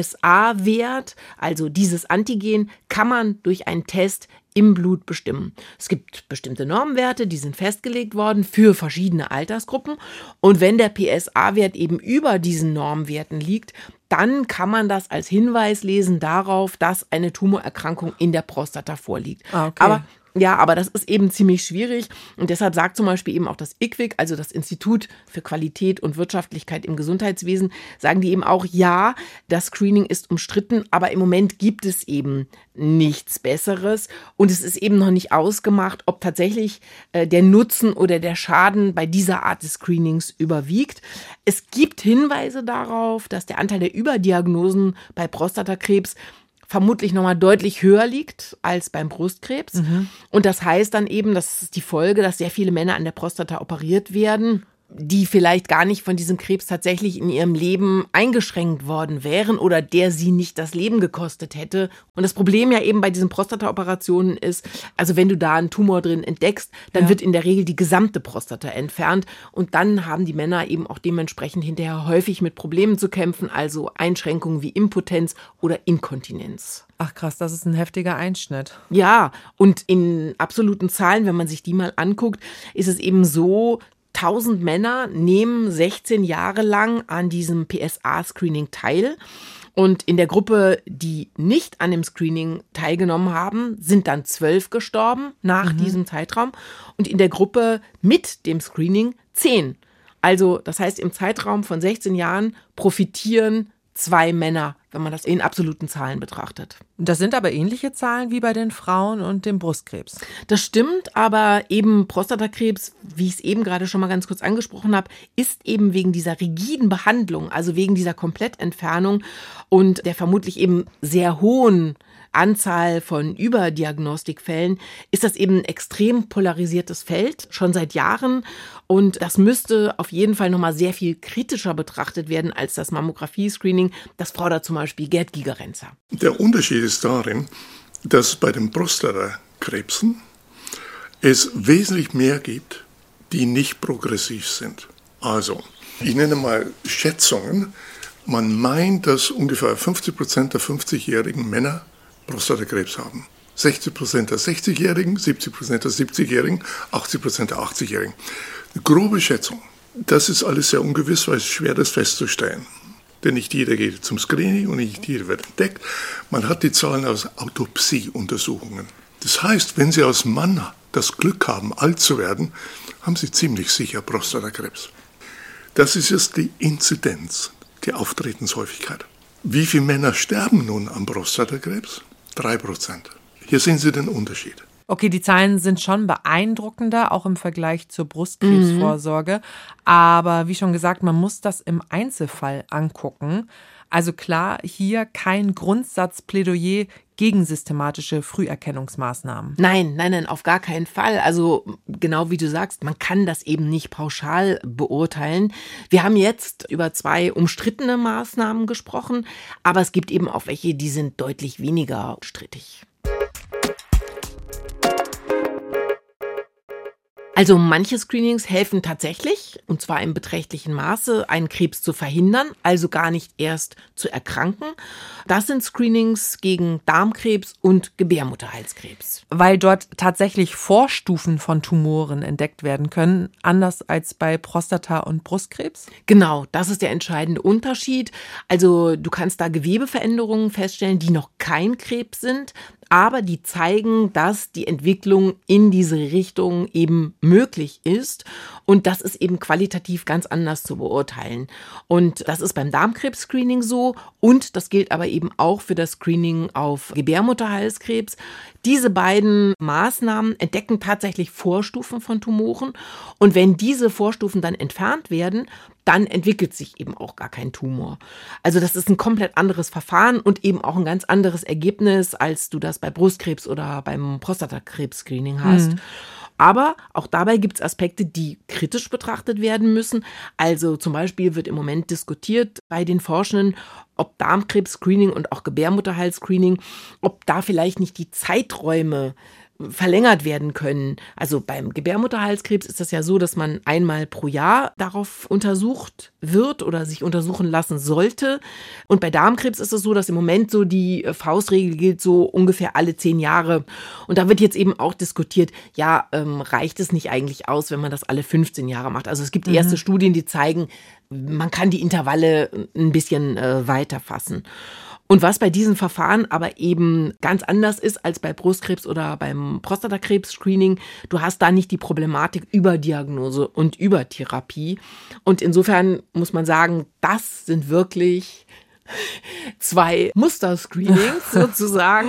PSA-Wert, also dieses Antigen, kann man durch einen Test im Blut bestimmen. Es gibt bestimmte Normwerte, die sind festgelegt worden für verschiedene Altersgruppen. Und wenn der PSA-Wert eben über diesen Normwerten liegt, dann kann man das als Hinweis lesen darauf, dass eine Tumorerkrankung in der Prostata vorliegt. Okay. Aber das ist eben ziemlich schwierig und deshalb sagt zum Beispiel eben auch das IQWiG, also das Institut für Qualität und Wirtschaftlichkeit im Gesundheitswesen, sagen die eben auch, ja, das Screening ist umstritten, aber im Moment gibt es eben nichts Besseres und es ist eben noch nicht ausgemacht, ob tatsächlich der Nutzen oder der Schaden bei dieser Art des Screenings überwiegt. Es gibt Hinweise darauf, dass der Anteil der Überdiagnosen bei Prostatakrebs vermutlich nochmal deutlich höher liegt als beim Brustkrebs. Und das heißt dann eben, das ist die Folge, dass sehr viele Männer an der Prostata operiert werden, die vielleicht gar nicht von diesem Krebs tatsächlich in ihrem Leben eingeschränkt worden wären oder der sie nicht das Leben gekostet hätte. Und das Problem ja eben bei diesen Prostata-Operationen ist, also wenn du da einen Tumor drin entdeckst, dann wird in der Regel die gesamte Prostata entfernt und dann haben die Männer eben auch dementsprechend hinterher häufig mit Problemen zu kämpfen, also Einschränkungen wie Impotenz oder Inkontinenz. Ach krass, das ist ein heftiger Einschnitt. Ja, und in absoluten Zahlen, wenn man sich die mal anguckt, ist es eben so, 1000 Männer nehmen 16 Jahre lang an diesem PSA-Screening teil. Und in der Gruppe, die nicht an dem Screening teilgenommen haben, sind dann 12 gestorben nach diesem Zeitraum. Und in der Gruppe mit dem Screening 10. Also das heißt, im Zeitraum von 16 Jahren profitieren 2 Männer, wenn man das in absoluten Zahlen betrachtet. Das sind aber ähnliche Zahlen wie bei den Frauen und dem Brustkrebs. Das stimmt, aber eben Prostatakrebs, wie ich es eben gerade schon mal ganz kurz angesprochen habe, ist eben wegen dieser rigiden Behandlung, also wegen dieser Komplettentfernung und der vermutlich eben sehr hohen Anzahl von Überdiagnostikfällen, ist das eben ein extrem polarisiertes Feld, schon seit Jahren. Und das müsste auf jeden Fall nochmal sehr viel kritischer betrachtet werden als das Mammographie-Screening. Das fordert zum Beispiel Gerd Gigerenzer. Der Unterschied ist darin, dass bei den Prostatakrebsen es wesentlich mehr gibt, die nicht progressiv sind. Also, ich nenne mal Schätzungen. Man meint, dass ungefähr 50% der 50-jährigen Männer Prostatakrebs haben. 60% der 60-Jährigen, 70% der 70-Jährigen, 80% der 80-Jährigen. Eine grobe Schätzung. Das ist alles sehr ungewiss, weil es schwer ist festzustellen. Denn nicht jeder geht zum Screening und nicht jeder wird entdeckt. Man hat die Zahlen aus Autopsieuntersuchungen. Das heißt, wenn Sie als Mann das Glück haben, alt zu werden, haben Sie ziemlich sicher Prostatakrebs. Das ist jetzt die Inzidenz, die Auftretenshäufigkeit. Wie viele Männer sterben nun an Prostatakrebs? 3%. Hier sehen Sie den Unterschied. Okay, die Zahlen sind schon beeindruckender, auch im Vergleich zur Brustkrebsvorsorge. Aber wie schon gesagt, man muss das im Einzelfall angucken. Also klar, hier kein Grundsatzplädoyer gegen systematische Früherkennungsmaßnahmen. Nein, auf gar keinen Fall. Also genau wie du sagst, man kann das eben nicht pauschal beurteilen. Wir haben jetzt über 2 umstrittene Maßnahmen gesprochen, aber es gibt eben auch welche, die sind deutlich weniger strittig. Also manche Screenings helfen tatsächlich, und zwar im beträchtlichen Maße, einen Krebs zu verhindern, also gar nicht erst zu erkranken. Das sind Screenings gegen Darmkrebs und Gebärmutterhalskrebs. Weil dort tatsächlich Vorstufen von Tumoren entdeckt werden können, anders als bei Prostata- und Brustkrebs? Genau, das ist der entscheidende Unterschied. Also du kannst da Gewebeveränderungen feststellen, die noch kein Krebs sind, aber die zeigen, dass die Entwicklung in diese Richtung eben möglich ist. Und das ist eben qualitativ ganz anders zu beurteilen. Und das ist beim Darmkrebs-Screening so. Und das gilt aber eben auch für das Screening auf Gebärmutterhalskrebs. Diese beiden Maßnahmen entdecken tatsächlich Vorstufen von Tumoren. Und wenn diese Vorstufen dann entfernt werden, dann entwickelt sich eben auch gar kein Tumor. Also das ist ein komplett anderes Verfahren und eben auch ein ganz anderes Ergebnis, als du das bei Brustkrebs oder beim Prostatakrebs-Screening hast. Aber auch dabei gibt es Aspekte, die kritisch betrachtet werden müssen. Also zum Beispiel wird im Moment diskutiert bei den Forschenden, ob Darmkrebs-Screening und auch Gebärmutterhals-Screening, ob da vielleicht nicht die Zeiträume verlängert werden können. Also beim Gebärmutterhalskrebs ist das ja so, dass man einmal pro Jahr darauf untersucht wird oder sich untersuchen lassen sollte. Und bei Darmkrebs ist es so, dass im Moment so die Faustregel gilt, so ungefähr alle 10 Jahre. Und da wird jetzt eben auch diskutiert, ja, reicht es nicht eigentlich aus, wenn man das alle 15 Jahre macht? Also es gibt erste Studien, die zeigen, man kann die Intervalle ein bisschen weiter fassen. Und was bei diesen Verfahren aber eben ganz anders ist als bei Brustkrebs oder beim Prostatakrebs-Screening, du hast da nicht die Problematik Überdiagnose und Übertherapie. Und insofern muss man sagen, das sind wirklich 2 Muster-Screenings sozusagen.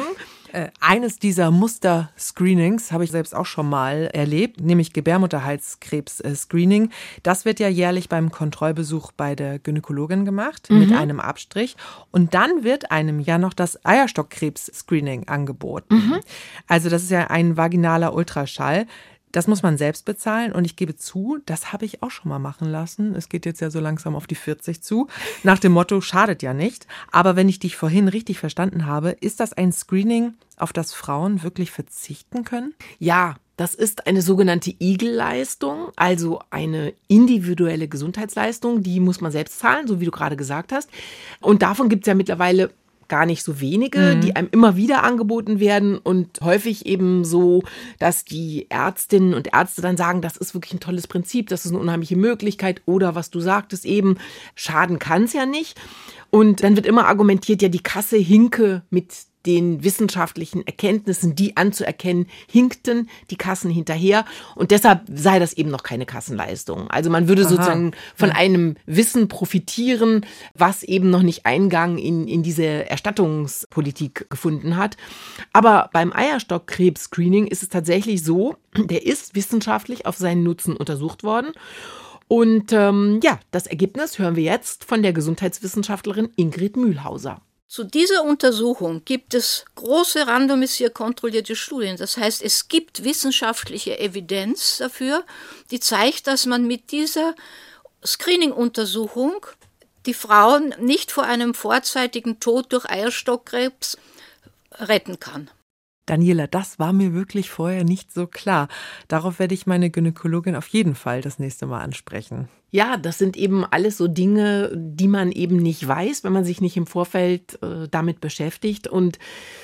Eines dieser Muster-Screenings habe ich selbst auch schon mal erlebt, nämlich Gebärmutterhalskrebs-Screening. Das wird ja jährlich beim Kontrollbesuch bei der Gynäkologin gemacht, mit einem Abstrich. Und dann wird einem ja noch das Eierstockkrebs-Screening angeboten. Also das ist ja ein vaginaler Ultraschall. Das muss man selbst bezahlen und ich gebe zu, das habe ich auch schon mal machen lassen. Es geht jetzt ja so langsam auf die 40 zu. Nach dem Motto, schadet ja nicht. Aber wenn ich dich vorhin richtig verstanden habe, ist das ein Screening, auf das Frauen wirklich verzichten können? Ja, das ist eine sogenannte IGEL-Leistung, also eine individuelle Gesundheitsleistung. Die muss man selbst zahlen, so wie du gerade gesagt hast. Und davon gibt es ja mittlerweile gar nicht so wenige, die einem immer wieder angeboten werden und häufig eben so, dass die Ärztinnen und Ärzte dann sagen, das ist wirklich ein tolles Prinzip, das ist eine unheimliche Möglichkeit oder was du sagtest eben, schaden kann es ja nicht. Und dann wird immer argumentiert, ja, die Kasse hinke mit den wissenschaftlichen Erkenntnissen, die anzuerkennen, hinkten die Kassen hinterher und deshalb sei das eben noch keine Kassenleistung. Also man würde sozusagen von einem Wissen profitieren, was eben noch nicht Eingang in diese Erstattungspolitik gefunden hat. Aber beim Eierstockkrebs-Screening ist es tatsächlich so, der ist wissenschaftlich auf seinen Nutzen untersucht worden. Und das Ergebnis hören wir jetzt von der Gesundheitswissenschaftlerin Ingrid Mühlhauser. Zu dieser Untersuchung gibt es große randomisiert kontrollierte Studien. Das heißt, es gibt wissenschaftliche Evidenz dafür, die zeigt, dass man mit dieser Screening-Untersuchung die Frauen nicht vor einem vorzeitigen Tod durch Eierstockkrebs retten kann. Daniela, das war mir wirklich vorher nicht so klar. Darauf werde ich meine Gynäkologin auf jeden Fall das nächste Mal ansprechen. Ja, das sind eben alles so Dinge, die man eben nicht weiß, wenn man sich nicht im Vorfeld damit beschäftigt. Und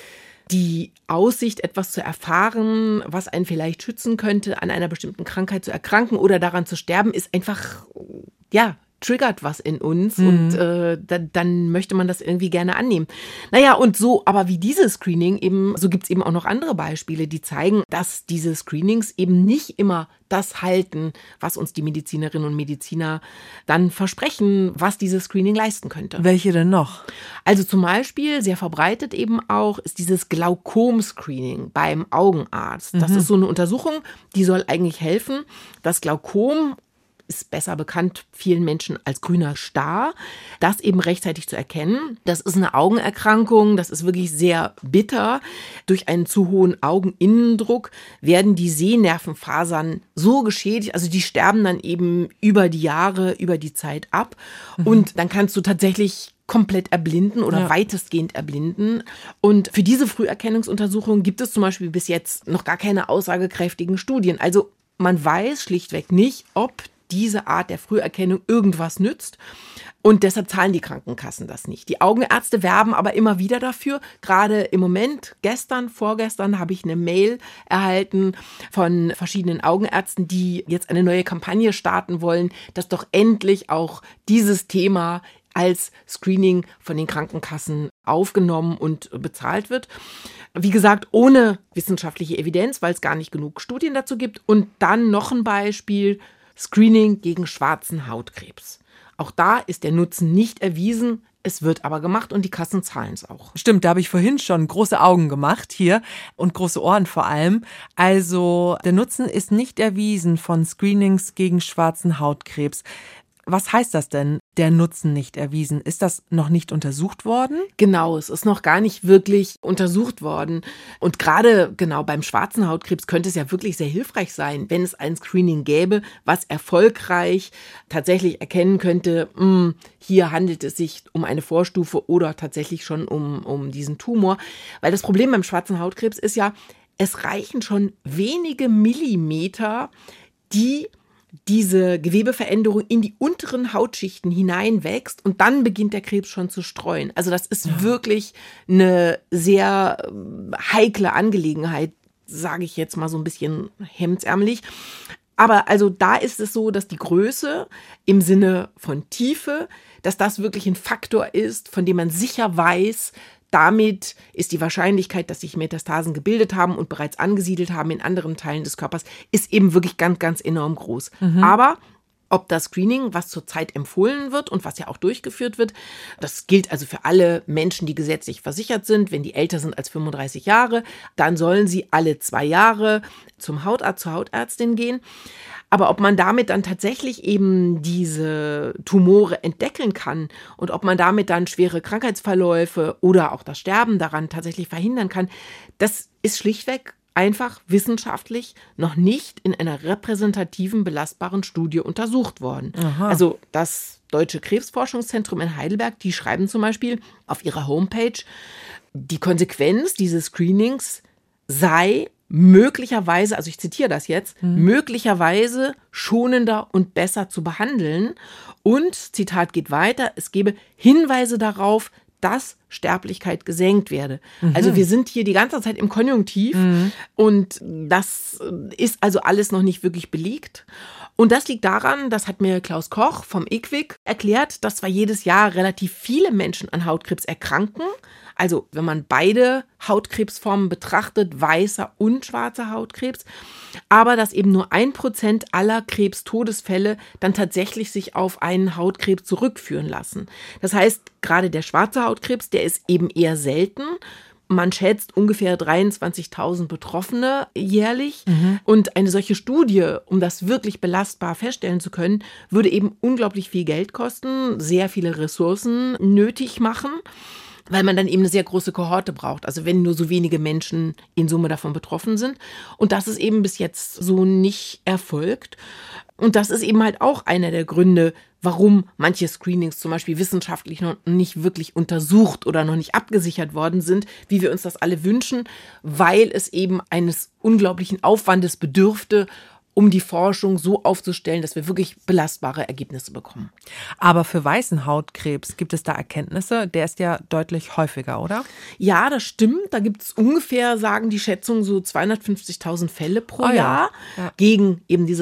die Aussicht, etwas zu erfahren, was einen vielleicht schützen könnte, an einer bestimmten Krankheit zu erkranken oder daran zu sterben, ist einfach, triggert was in uns und dann möchte man das irgendwie gerne annehmen. Naja, und so, aber wie dieses Screening eben, so gibt es eben auch noch andere Beispiele, die zeigen, dass diese Screenings eben nicht immer das halten, was uns die Medizinerinnen und Mediziner dann versprechen, was dieses Screening leisten könnte. Welche denn noch? Also zum Beispiel, sehr verbreitet eben auch, ist dieses Glaukom-Screening beim Augenarzt. Das ist so eine Untersuchung, die soll eigentlich helfen, das Glaukom ist besser bekannt vielen Menschen als grüner Star, das eben rechtzeitig zu erkennen. Das ist eine Augenerkrankung, das ist wirklich sehr bitter. Durch einen zu hohen Augeninnendruck werden die Sehnervenfasern so geschädigt, also die sterben dann eben über die Jahre, über die Zeit ab. Und dann kannst du tatsächlich komplett erblinden oder weitestgehend erblinden. Und für diese Früherkennungsuntersuchung gibt es zum Beispiel bis jetzt noch gar keine aussagekräftigen Studien. Also man weiß schlichtweg nicht, ob diese Art der Früherkennung irgendwas nützt. Und deshalb zahlen die Krankenkassen das nicht. Die Augenärzte werben aber immer wieder dafür. Gerade im Moment, vorgestern habe ich eine Mail erhalten von verschiedenen Augenärzten, die jetzt eine neue Kampagne starten wollen, dass doch endlich auch dieses Thema als Screening von den Krankenkassen aufgenommen und bezahlt wird. Wie gesagt, ohne wissenschaftliche Evidenz, weil es gar nicht genug Studien dazu gibt. Und dann noch ein Beispiel: Screening gegen schwarzen Hautkrebs. Auch da ist der Nutzen nicht erwiesen, es wird aber gemacht und die Kassen zahlen es auch. Stimmt, da habe ich vorhin schon große Augen gemacht hier und große Ohren vor allem. Also der Nutzen ist nicht erwiesen von Screenings gegen schwarzen Hautkrebs. Was heißt das denn, der Nutzen nicht erwiesen? Ist das noch nicht untersucht worden? Genau, es ist noch gar nicht wirklich untersucht worden. Und gerade genau beim schwarzen Hautkrebs könnte es ja wirklich sehr hilfreich sein, wenn es ein Screening gäbe, was erfolgreich tatsächlich erkennen könnte, hier handelt es sich um eine Vorstufe oder tatsächlich schon um diesen Tumor. Weil das Problem beim schwarzen Hautkrebs ist ja, es reichen schon wenige Millimeter, die diese Gewebeveränderung in die unteren Hautschichten hineinwächst und dann beginnt der Krebs schon zu streuen. Also das ist wirklich eine sehr heikle Angelegenheit, sage ich jetzt mal so ein bisschen hemdsärmelig. Aber also da ist es so, dass die Größe im Sinne von Tiefe, dass das wirklich ein Faktor ist, von dem man sicher weiß, damit ist die Wahrscheinlichkeit, dass sich Metastasen gebildet haben und bereits angesiedelt haben in anderen Teilen des Körpers, ist eben wirklich ganz, ganz enorm groß. Aber ob das Screening, was zurzeit empfohlen wird und was ja auch durchgeführt wird, das gilt also für alle Menschen, die gesetzlich versichert sind. Wenn die älter sind als 35 Jahre, dann sollen sie alle 2 Jahre zum Hautarzt, zur Hautärztin gehen. Aber ob man damit dann tatsächlich eben diese Tumore entdecken kann und ob man damit dann schwere Krankheitsverläufe oder auch das Sterben daran tatsächlich verhindern kann, das ist schlichtweg einfach wissenschaftlich noch nicht in einer repräsentativen, belastbaren Studie untersucht worden. Aha. Also das Deutsche Krebsforschungszentrum in Heidelberg, die schreiben zum Beispiel auf ihrer Homepage, die Konsequenz dieses Screenings sei möglicherweise, also ich zitiere das jetzt, möglicherweise schonender und besser zu behandeln. Und, Zitat geht weiter, es gebe Hinweise darauf, dass Sterblichkeit gesenkt werde. Also wir sind hier die ganze Zeit im Konjunktiv und das ist also alles noch nicht wirklich belegt. Und das liegt daran, das hat mir Klaus Koch vom IQWiC erklärt, dass zwar jedes Jahr relativ viele Menschen an Hautkrebs erkranken, also wenn man beide Hautkrebsformen betrachtet, weißer und schwarzer Hautkrebs, aber dass eben nur 1% aller Krebstodesfälle dann tatsächlich sich auf einen Hautkrebs zurückführen lassen. Das heißt, gerade der schwarze Hautkrebs, der ist eben eher selten. Man schätzt ungefähr 23.000 Betroffene jährlich. Und eine solche Studie, um das wirklich belastbar feststellen zu können, würde eben unglaublich viel Geld kosten, sehr viele Ressourcen nötig machen, weil man dann eben eine sehr große Kohorte braucht. Also wenn nur so wenige Menschen in Summe davon betroffen sind. Und das ist eben bis jetzt so nicht erfolgt. Und das ist eben halt auch einer der Gründe, warum manche Screenings zum Beispiel wissenschaftlich noch nicht wirklich untersucht oder noch nicht abgesichert worden sind, wie wir uns das alle wünschen, weil es eben eines unglaublichen Aufwandes bedürfte, um die Forschung so aufzustellen, dass wir wirklich belastbare Ergebnisse bekommen. Aber für weißen Hautkrebs gibt es da Erkenntnisse? Der ist ja deutlich häufiger, oder? Ja, das stimmt. Da gibt es ungefähr, sagen die Schätzungen, so 250.000 Fälle pro Jahr gegen eben diese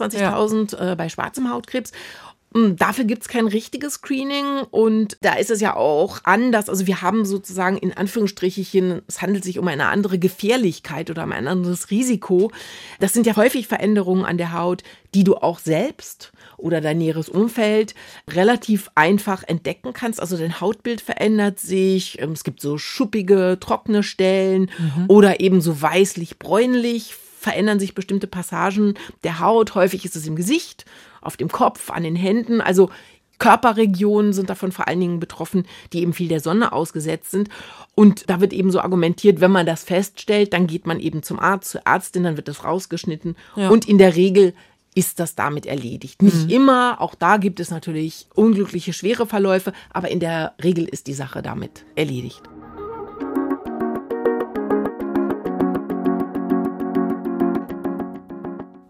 23.000 bei schwarzem Hautkrebs. Dafür gibt es kein richtiges Screening und da ist es ja auch anders. Also wir haben sozusagen in Anführungsstrichen, es handelt sich um eine andere Gefährlichkeit oder um ein anderes Risiko. Das sind ja häufig Veränderungen an der Haut, die du auch selbst oder dein näheres Umfeld relativ einfach entdecken kannst. Also dein Hautbild verändert sich, es gibt so schuppige, trockene Stellen oder eben so weißlich-bräunlich verändern sich bestimmte Passagen der Haut. Häufig ist es im Gesicht, auf dem Kopf, an den Händen. Also Körperregionen sind davon vor allen Dingen betroffen, die eben viel der Sonne ausgesetzt sind. Und da wird eben so argumentiert, wenn man das feststellt, dann geht man eben zum Arzt, zur Ärztin, dann wird das rausgeschnitten. Ja. Und in der Regel ist das damit erledigt. Nicht immer, auch da gibt es natürlich unglückliche, schwere Verläufe, aber in der Regel ist die Sache damit erledigt.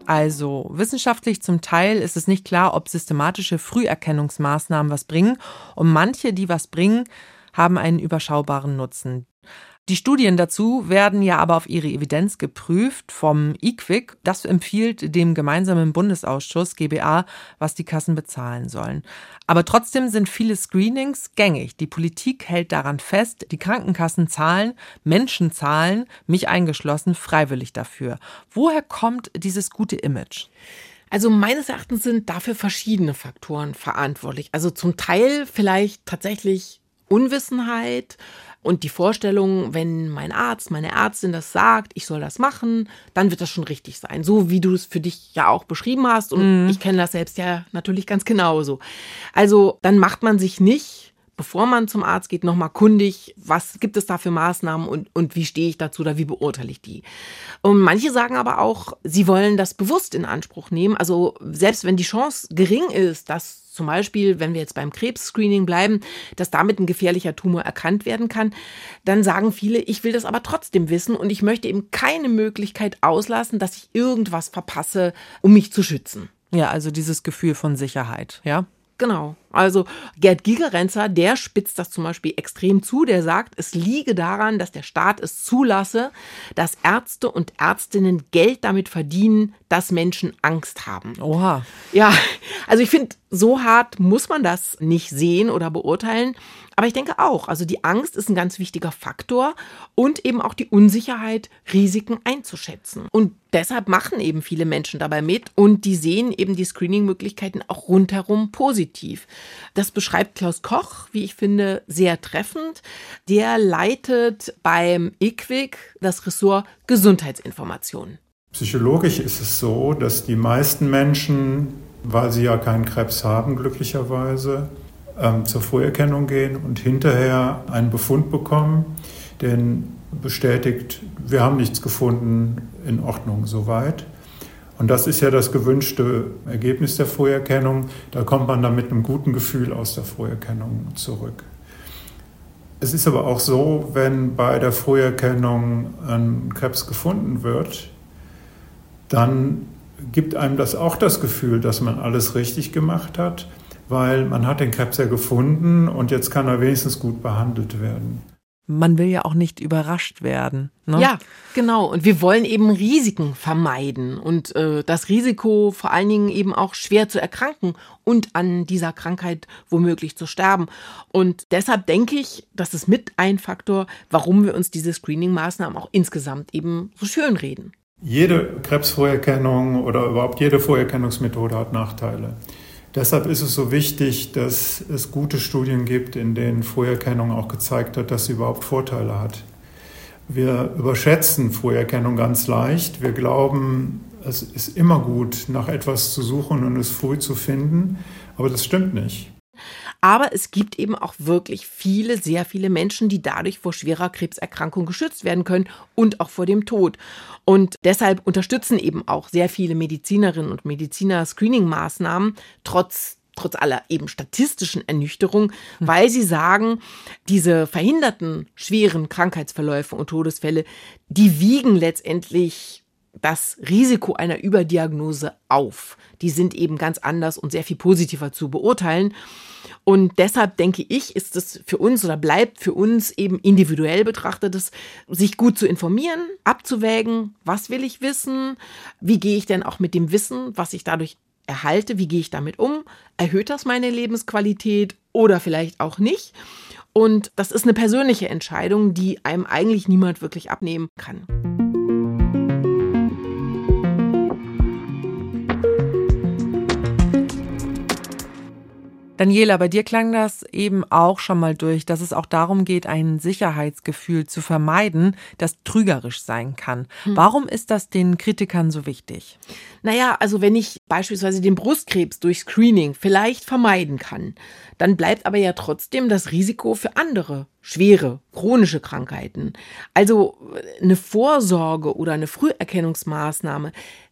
Also wissenschaftlich zum Teil ist es nicht klar, ob systematische Früherkennungsmaßnahmen was bringen. Und manche, die was bringen, haben einen überschaubaren Nutzen. Die Studien dazu werden ja aber auf ihre Evidenz geprüft vom IQWiC. Das empfiehlt dem gemeinsamen Bundesausschuss GBA, was die Kassen bezahlen sollen. Aber trotzdem sind viele Screenings gängig. Die Politik hält daran fest, die Krankenkassen zahlen, Menschen zahlen, mich eingeschlossen, freiwillig dafür. Woher kommt dieses gute Image? Also meines Erachtens sind dafür verschiedene Faktoren verantwortlich. Also zum Teil vielleicht tatsächlich Unwissenheit und die Vorstellung, wenn mein Arzt, meine Ärztin das sagt, ich soll das machen, dann wird das schon richtig sein. So wie du es für dich ja auch beschrieben hast. Und ich kenne das selbst ja natürlich ganz genauso. Also dann macht man sich nicht, bevor man zum Arzt geht, nochmal kundig, was gibt es da für Maßnahmen und wie stehe ich dazu oder wie beurteile ich die. Und manche sagen aber auch, sie wollen das bewusst in Anspruch nehmen. Also selbst wenn die Chance gering ist, dass zum Beispiel, wenn wir jetzt beim Krebs-Screening bleiben, dass damit ein gefährlicher Tumor erkannt werden kann, dann sagen viele, ich will das aber trotzdem wissen und ich möchte eben keine Möglichkeit auslassen, dass ich irgendwas verpasse, um mich zu schützen. Ja, also dieses Gefühl von Sicherheit, ja? Genau. Also Gerd Gigerenzer, der spitzt das zum Beispiel extrem zu. Der sagt, es liege daran, dass der Staat es zulasse, dass Ärzte und Ärztinnen Geld damit verdienen, dass Menschen Angst haben. Oha. Ja, also ich finde, so hart muss man das nicht sehen oder beurteilen. Aber ich denke auch, also die Angst ist ein ganz wichtiger Faktor und eben auch die Unsicherheit, Risiken einzuschätzen. Und deshalb machen eben viele Menschen dabei mit und die sehen eben die Screening-Möglichkeiten auch rundherum positiv. Das beschreibt Klaus Koch, wie ich finde, sehr treffend. Der leitet beim IQWiC das Ressort Gesundheitsinformation. Psychologisch ist es so, dass die meisten Menschen, weil sie ja keinen Krebs haben, glücklicherweise, zur Früherkennung gehen und hinterher einen Befund bekommen, der bestätigt, wir haben nichts gefunden, in Ordnung soweit. Und das ist ja das gewünschte Ergebnis der Früherkennung. Da kommt man dann mit einem guten Gefühl aus der Früherkennung zurück. Es ist aber auch so, wenn bei der Früherkennung ein Krebs gefunden wird, dann gibt einem das auch das Gefühl, dass man alles richtig gemacht hat, weil man hat den Krebs ja gefunden und jetzt kann er wenigstens gut behandelt werden. Man will ja auch nicht überrascht werden. Ne? Ja, genau. Und wir wollen eben Risiken vermeiden und das Risiko vor allen Dingen eben auch schwer zu erkranken und an dieser Krankheit womöglich zu sterben. Und deshalb denke ich, das ist mit ein Faktor, warum wir uns diese Screening-Maßnahmen auch insgesamt eben so schön reden. Jede Krebsfrüherkennung oder überhaupt jede Früherkennungsmethode hat Nachteile. Deshalb ist es so wichtig, dass es gute Studien gibt, in denen Früherkennung auch gezeigt hat, dass sie überhaupt Vorteile hat. Wir überschätzen Früherkennung ganz leicht. Wir glauben, es ist immer gut, nach etwas zu suchen und es früh zu finden, aber das stimmt nicht. Aber es gibt eben auch wirklich sehr viele Menschen, die dadurch vor schwerer Krebserkrankung geschützt werden können und auch vor dem Tod. Und deshalb unterstützen eben auch sehr viele Medizinerinnen und Mediziner Screening-Maßnahmen trotz aller eben statistischen Ernüchterung, weil sie sagen, diese verhinderten schweren Krankheitsverläufe und Todesfälle, die wiegen letztendlich das Risiko einer Überdiagnose auf. Die sind eben ganz anders und sehr viel positiver zu beurteilen. Und deshalb denke ich, ist es für uns oder bleibt für uns eben individuell betrachtet, sich gut zu informieren, abzuwägen, was will ich wissen, wie gehe ich denn auch mit dem Wissen, was ich dadurch erhalte, wie gehe ich damit um, erhöht das meine Lebensqualität oder vielleicht auch nicht. Und das ist eine persönliche Entscheidung, die einem eigentlich niemand wirklich abnehmen kann. Daniela, bei dir klang das eben auch schon mal durch, dass es auch darum geht, ein Sicherheitsgefühl zu vermeiden, das trügerisch sein kann. Warum ist das den Kritikern so wichtig? Naja, also wenn ich beispielsweise den Brustkrebs durch Screening vielleicht vermeiden kann, dann bleibt aber ja trotzdem das Risiko für andere schwere, chronische Krankheiten. Also eine Vorsorge oder eine Früherkennungsmaßnahme,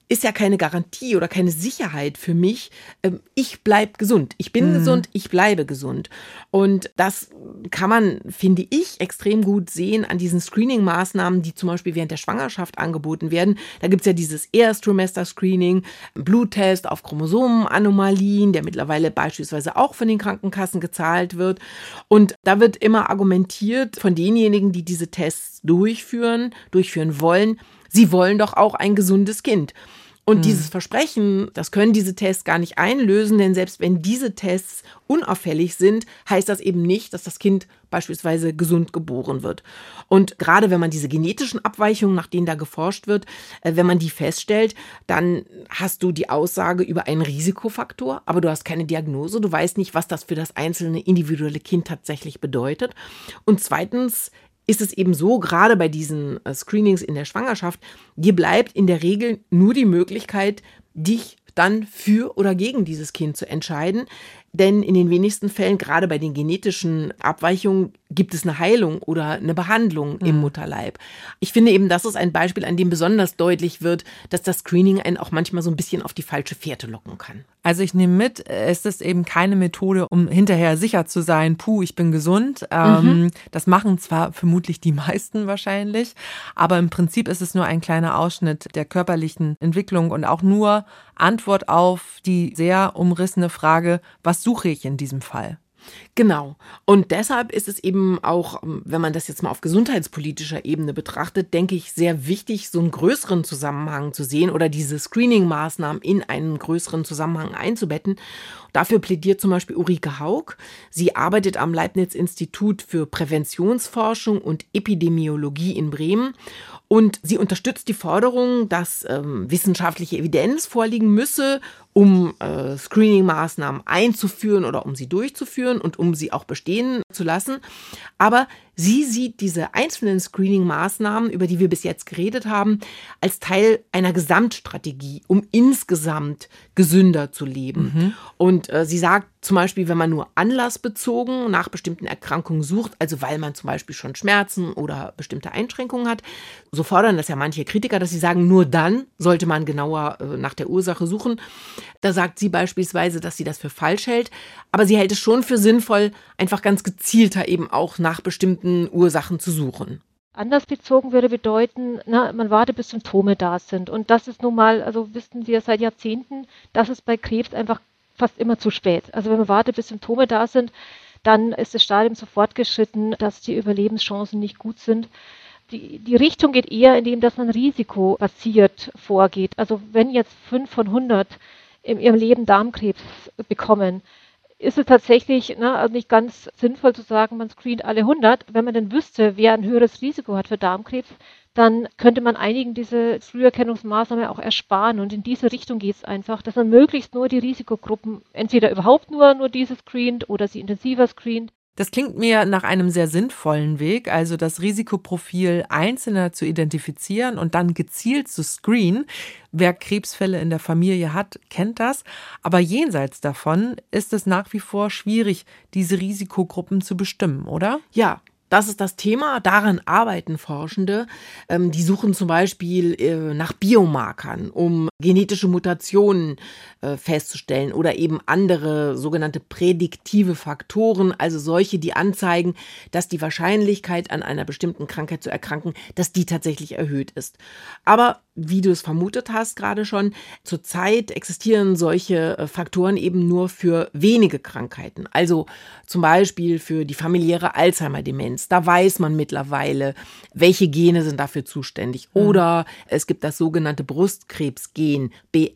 ist ja keine Garantie oder keine Sicherheit für mich, ich bleibe gesund. Ich bin gesund, ich bleibe gesund. Und das kann man, finde ich, extrem gut sehen an diesen Screening-Maßnahmen, die zum Beispiel während der Schwangerschaft angeboten werden. Da gibt es ja dieses Erstrimester-Screening, Bluttest auf Chromosomenanomalien, der mittlerweile beispielsweise auch von den Krankenkassen gezahlt wird. Und da wird immer argumentiert von denjenigen, die diese Tests durchführen wollen, sie wollen doch auch ein gesundes Kind. Und dieses Versprechen, das können diese Tests gar nicht einlösen, denn selbst wenn diese Tests unauffällig sind, heißt das eben nicht, dass das Kind beispielsweise gesund geboren wird. Und gerade wenn man diese genetischen Abweichungen, nach denen da geforscht wird, wenn man die feststellt, dann hast du die Aussage über einen Risikofaktor, aber du hast keine Diagnose, du weißt nicht, was das für das einzelne individuelle Kind tatsächlich bedeutet. Und zweitens ist es eben so, gerade bei diesen Screenings in der Schwangerschaft, dir bleibt in der Regel nur die Möglichkeit, dich dann für oder gegen dieses Kind zu entscheiden. Denn in den wenigsten Fällen, gerade bei den genetischen Abweichungen, gibt es eine Heilung oder eine Behandlung im Mutterleib. Ich finde eben, das ist ein Beispiel, an dem besonders deutlich wird, dass das Screening einen auch manchmal so ein bisschen auf die falsche Fährte locken kann. Also ich nehme mit, es ist eben keine Methode, um hinterher sicher zu sein, ich bin gesund. Das machen zwar vermutlich die meisten wahrscheinlich, aber im Prinzip ist es nur ein kleiner Ausschnitt der körperlichen Entwicklung und auch nur Antwort auf die sehr umrissene Frage, was suche ich in diesem Fall? Genau. Und deshalb ist es eben auch, wenn man das jetzt mal auf gesundheitspolitischer Ebene betrachtet, denke ich, sehr wichtig, so einen größeren Zusammenhang zu sehen oder diese Screening-Maßnahmen in einen größeren Zusammenhang einzubetten. Dafür plädiert zum Beispiel Ulrike Haug. Sie arbeitet am Leibniz-Institut für Präventionsforschung und Epidemiologie in Bremen. Und sie unterstützt die Forderung, dass wissenschaftliche Evidenz vorliegen müsse, um Screening-Maßnahmen einzuführen oder um sie durchzuführen und um sie auch bestehen zu lassen. Aber sie sieht diese einzelnen Screening-Maßnahmen, über die wir bis jetzt geredet haben, als Teil einer Gesamtstrategie, um insgesamt gesünder zu leben. Und sie sagt zum Beispiel, wenn man nur anlassbezogen nach bestimmten Erkrankungen sucht, also weil man zum Beispiel schon Schmerzen oder bestimmte Einschränkungen hat, so fordern das ja manche Kritiker, dass sie sagen, nur dann sollte man genauer nach der Ursache suchen. Da sagt sie beispielsweise, dass sie das für falsch hält, aber sie hält es schon für sinnvoll, einfach ganz gezielter eben auch nach bestimmten Ursachen zu suchen. Anders bezogen würde bedeuten, man wartet, bis Symptome da sind. Und das ist nun mal, also wissen wir seit Jahrzehnten, das ist bei Krebs einfach fast immer zu spät. Also wenn man wartet, bis Symptome da sind, dann ist das Stadium so fortgeschritten, dass die Überlebenschancen nicht gut sind. Die Richtung geht eher in dem, dass man risikobasiert vorgeht. Also wenn jetzt 5 von 100 in ihrem Leben Darmkrebs bekommen, ist es tatsächlich also nicht ganz sinnvoll zu sagen, man screent alle 100. Wenn man denn wüsste, wer ein höheres Risiko hat für Darmkrebs, dann könnte man einigen diese Früherkennungsmaßnahmen auch ersparen. Und in diese Richtung geht es einfach, dass man möglichst nur die Risikogruppen entweder überhaupt nur diese screent oder sie intensiver screent. Das klingt mir nach einem sehr sinnvollen Weg, also das Risikoprofil Einzelner zu identifizieren und dann gezielt zu screenen. Wer Krebsfälle in der Familie hat, kennt das. Aber jenseits davon ist es nach wie vor schwierig, diese Risikogruppen zu bestimmen, oder? Ja. Das ist das Thema, daran arbeiten Forschende. Die suchen zum Beispiel nach Biomarkern, um genetische Mutationen festzustellen oder eben andere sogenannte prädiktive Faktoren, also solche, die anzeigen, dass die Wahrscheinlichkeit, an einer bestimmten Krankheit zu erkranken, dass die tatsächlich erhöht ist. Aber wie du es vermutet hast gerade schon, zurzeit existieren solche Faktoren eben nur für wenige Krankheiten. Also zum Beispiel für die familiäre Alzheimer-Demenz. Da weiß man mittlerweile, welche Gene sind dafür zuständig. Oder es gibt das sogenannte Brustkrebsgen,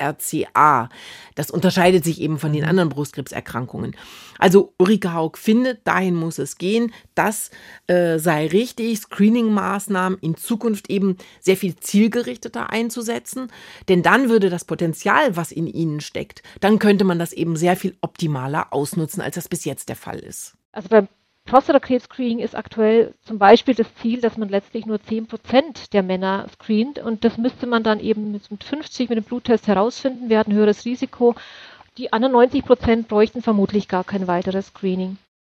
BRCA. Das unterscheidet sich eben von den anderen Brustkrebserkrankungen. Also Ulrike Haug findet, dahin muss es gehen. Das sei richtig, Screening-Maßnahmen in Zukunft eben sehr viel zielgerichteter einzusetzen. Denn dann würde das Potenzial, was in ihnen steckt, dann könnte man das eben sehr viel optimaler ausnutzen, als das bis jetzt der Fall ist. Also beim Prostatakrebs-Screening ist aktuell zum Beispiel das Ziel, dass man letztlich nur 10% der Männer screent. Und das müsste man dann eben mit 50 mit dem Bluttest herausfinden. Wir hatten ein höheres Risiko. Die anderen 90% bräuchten vermutlich gar kein weiteres Screening.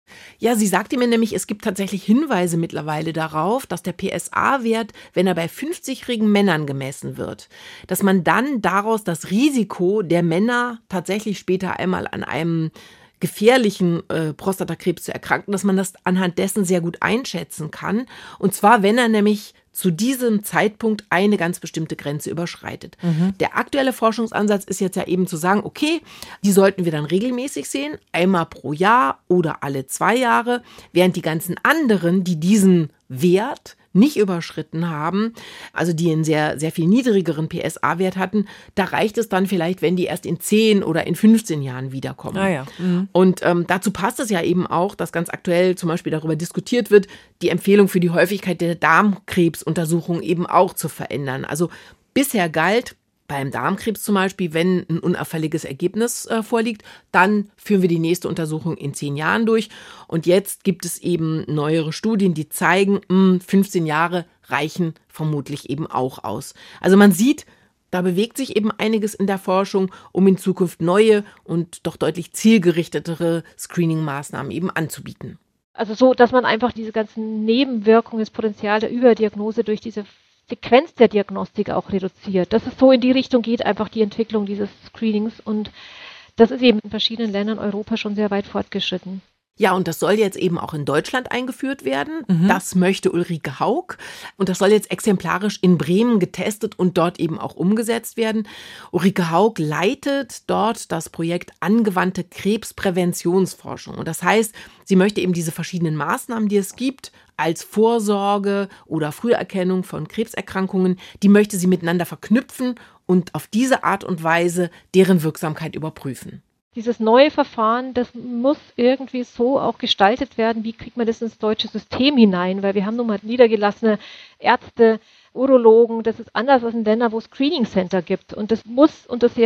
Ja, sie sagte mir nämlich, es gibt tatsächlich Hinweise mittlerweile darauf, dass der PSA-Wert, wenn er bei 50-jährigen Männern gemessen wird, dass man dann daraus das Risiko der Männer tatsächlich später einmal an einem gefährlichen Prostatakrebs zu erkranken, dass man das anhand dessen sehr gut einschätzen kann. Und zwar, wenn er nämlich zu diesem Zeitpunkt eine ganz bestimmte Grenze überschreitet. Der aktuelle Forschungsansatz ist jetzt ja eben zu sagen, okay, die sollten wir dann regelmäßig sehen, einmal pro Jahr oder alle 2 Jahre, während die ganzen anderen, die diesen Wert nicht überschritten haben, also die einen sehr, sehr viel niedrigeren PSA-Wert hatten, da reicht es dann vielleicht, wenn die erst in 10 oder in 15 Jahren wiederkommen. Ah ja. Und dazu passt es ja eben auch, dass ganz aktuell zum Beispiel darüber diskutiert wird, die Empfehlung für die Häufigkeit der Darmkrebsuntersuchung eben auch zu verändern. Also bisher galt, beim Darmkrebs zum Beispiel, wenn ein unauffälliges Ergebnis vorliegt, dann führen wir die nächste Untersuchung in 10 Jahren durch. Und jetzt gibt es eben neuere Studien, die zeigen, 15 Jahre reichen vermutlich eben auch aus. Also man sieht, da bewegt sich eben einiges in der Forschung, um in Zukunft neue und doch deutlich zielgerichtetere Screening-Maßnahmen eben anzubieten. Also so, dass man einfach diese ganzen Nebenwirkungen, das Potenzial der Überdiagnose durch diese Sequenz der Diagnostik auch reduziert. Dass es so in die Richtung geht, einfach die Entwicklung dieses Screenings. Und das ist eben in verschiedenen Ländern Europas schon sehr weit fortgeschritten. Ja, und das soll jetzt eben auch in Deutschland eingeführt werden. Das möchte Ulrike Haug. Und das soll jetzt exemplarisch in Bremen getestet und dort eben auch umgesetzt werden. Ulrike Haug leitet dort das Projekt Angewandte Krebspräventionsforschung. Und das heißt, sie möchte eben diese verschiedenen Maßnahmen, die es gibt, als Vorsorge oder Früherkennung von Krebserkrankungen, die möchte sie miteinander verknüpfen und auf diese Art und Weise deren Wirksamkeit überprüfen. Dieses neue Verfahren, das muss irgendwie so auch gestaltet werden. Wie kriegt man das ins deutsche System hinein? Weil wir haben nun mal niedergelassene Ärzte, Urologen. Das ist anders als in Ländern, wo es Screening Center gibt. Und das muss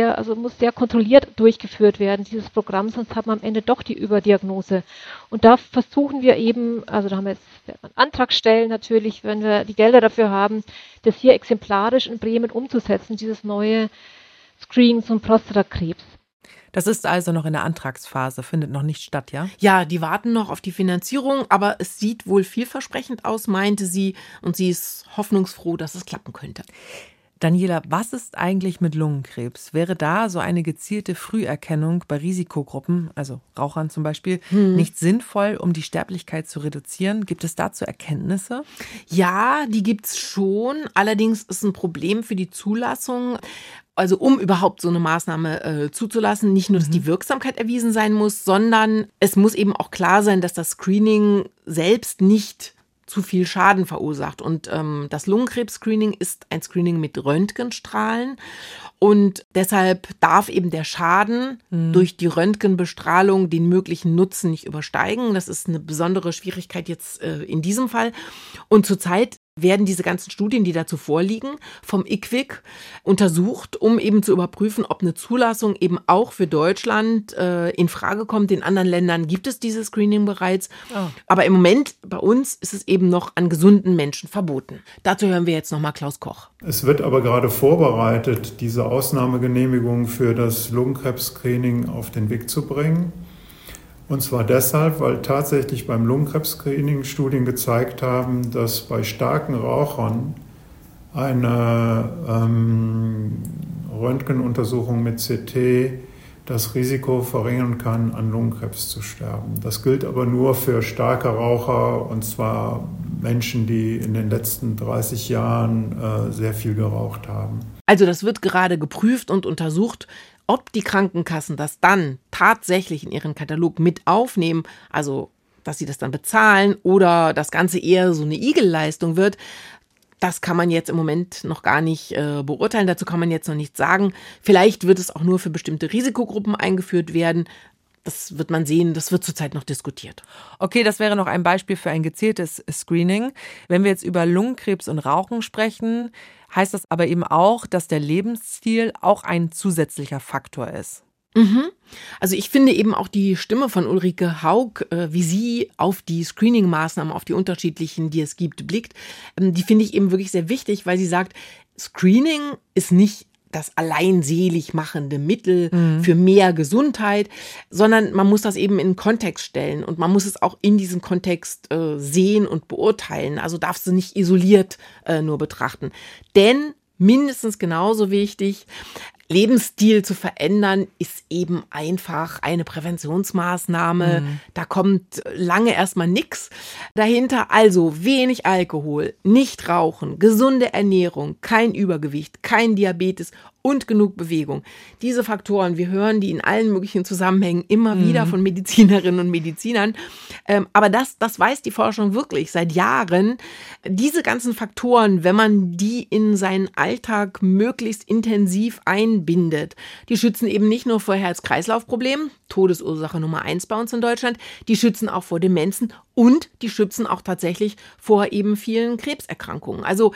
sehr kontrolliert durchgeführt werden, dieses Programm, sonst hat man am Ende doch die Überdiagnose. Und da versuchen wir eben, also da haben wir jetzt einen Antrag stellen natürlich, wenn wir die Gelder dafür haben, das hier exemplarisch in Bremen umzusetzen, dieses neue Screening zum Prostatakrebs. Das ist also noch in der Antragsphase, findet noch nicht statt, ja? Ja, die warten noch auf die Finanzierung, aber es sieht wohl vielversprechend aus, meinte sie. Und sie ist hoffnungsfroh, dass es klappen könnte. Daniela, was ist eigentlich mit Lungenkrebs? Wäre da so eine gezielte Früherkennung bei Risikogruppen, also Rauchern zum Beispiel, nicht sinnvoll, um die Sterblichkeit zu reduzieren? Gibt es dazu Erkenntnisse? Ja, die gibt's schon. Allerdings ist ein Problem für die Zulassung. Also um überhaupt so eine Maßnahme zuzulassen, nicht nur, dass die Wirksamkeit erwiesen sein muss, sondern es muss eben auch klar sein, dass das Screening selbst nicht zu viel Schaden verursacht. Und das Lungenkrebs-Screening ist ein Screening mit Röntgenstrahlen. Und deshalb darf eben der Schaden durch die Röntgenbestrahlung den möglichen Nutzen nicht übersteigen. Das ist eine besondere Schwierigkeit jetzt in diesem Fall. Und zurzeit werden diese ganzen Studien, die dazu vorliegen, vom IQWiC untersucht, um eben zu überprüfen, ob eine Zulassung eben auch für Deutschland in Frage kommt. In anderen Ländern gibt es dieses Screening bereits. Aber im Moment bei uns ist es eben noch an gesunden Menschen verboten. Dazu hören wir jetzt nochmal Klaus Koch. Es wird aber gerade vorbereitet, diese Ausnahmegenehmigung für das Lungenkrebs-Screening auf den Weg zu bringen. Und zwar deshalb, weil tatsächlich beim Lungenkrebs-Screening Studien gezeigt haben, dass bei starken Rauchern eine Röntgenuntersuchung mit CT das Risiko verringern kann, an Lungenkrebs zu sterben. Das gilt aber nur für starke Raucher, und zwar Menschen, die in den letzten 30 Jahren sehr viel geraucht haben. Also das wird gerade geprüft und untersucht, ob die Krankenkassen das dann tatsächlich in ihren Katalog mit aufnehmen, also dass sie das dann bezahlen oder das Ganze eher so eine Igelleistung wird. Das kann man jetzt im Moment noch gar nicht beurteilen, dazu kann man jetzt noch nichts sagen. Vielleicht wird es auch nur für bestimmte Risikogruppen eingeführt werden. Das wird man sehen, das wird zurzeit noch diskutiert. Okay, das wäre noch ein Beispiel für ein gezieltes Screening. Wenn wir jetzt über Lungenkrebs und Rauchen sprechen, heißt das aber eben auch, dass der Lebensstil auch ein zusätzlicher Faktor ist. Also ich finde eben auch die Stimme von Ulrike Haug, wie sie auf die Screening-Maßnahmen, auf die unterschiedlichen, die es gibt, blickt, die finde ich eben wirklich sehr wichtig, weil sie sagt, Screening ist nicht das allein selig machende Mittel für mehr Gesundheit, sondern man muss das eben in einen Kontext stellen und man muss es auch in diesem Kontext sehen und beurteilen. Also darfst du nicht isoliert nur betrachten. Denn mindestens genauso wichtig, Lebensstil zu verändern, ist eben einfach eine Präventionsmaßnahme. Da kommt lange erstmal nichts dahinter. Also wenig Alkohol, nicht rauchen, gesunde Ernährung, kein Übergewicht, kein Diabetes und genug Bewegung. Diese Faktoren, wir hören die in allen möglichen Zusammenhängen immer wieder von Medizinerinnen und Medizinern. Aber das weiß die Forschung wirklich seit Jahren. Diese ganzen Faktoren, wenn man die in seinen Alltag möglichst intensiv einbindet, die schützen eben nicht nur vor Herz-Kreislauf-Problemen, Todesursache Nummer 1 bei uns in Deutschland, die schützen auch vor Demenzen und die schützen auch tatsächlich vor eben vielen Krebserkrankungen. Also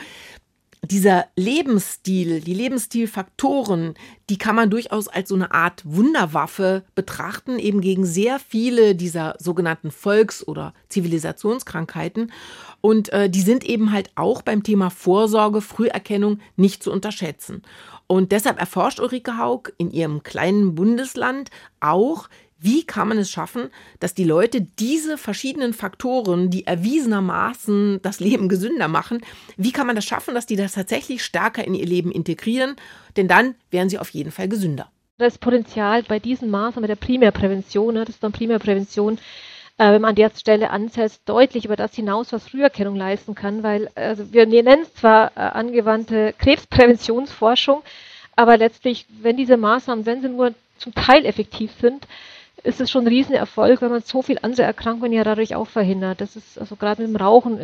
dieser Lebensstil, die Lebensstilfaktoren, die kann man durchaus als so eine Art Wunderwaffe betrachten, eben gegen sehr viele dieser sogenannten Volks- oder Zivilisationskrankheiten. Und die sind eben halt auch beim Thema Vorsorge, Früherkennung nicht zu unterschätzen. Und deshalb erforscht Ulrike Haug in ihrem kleinen Bundesland auch, wie kann man es schaffen, dass die Leute diese verschiedenen Faktoren, die erwiesenermaßen das Leben gesünder machen, wie kann man das schaffen, dass die das tatsächlich stärker in ihr Leben integrieren? Denn dann wären sie auf jeden Fall gesünder. Das Potenzial bei diesen Maßnahmen der Primärprävention, das ist dann Primärprävention, wenn man an der Stelle ansetzt, deutlich über das hinaus, was Früherkennung leisten kann, weil wir nennen es zwar angewandte Krebspräventionsforschung, aber letztlich, wenn diese Maßnahmen, wenn sie nur zum Teil effektiv sind, ist es schon ein Riesenerfolg, weil man so viel andere Erkrankungen ja dadurch auch verhindert. Das ist, also gerade mit dem Rauchen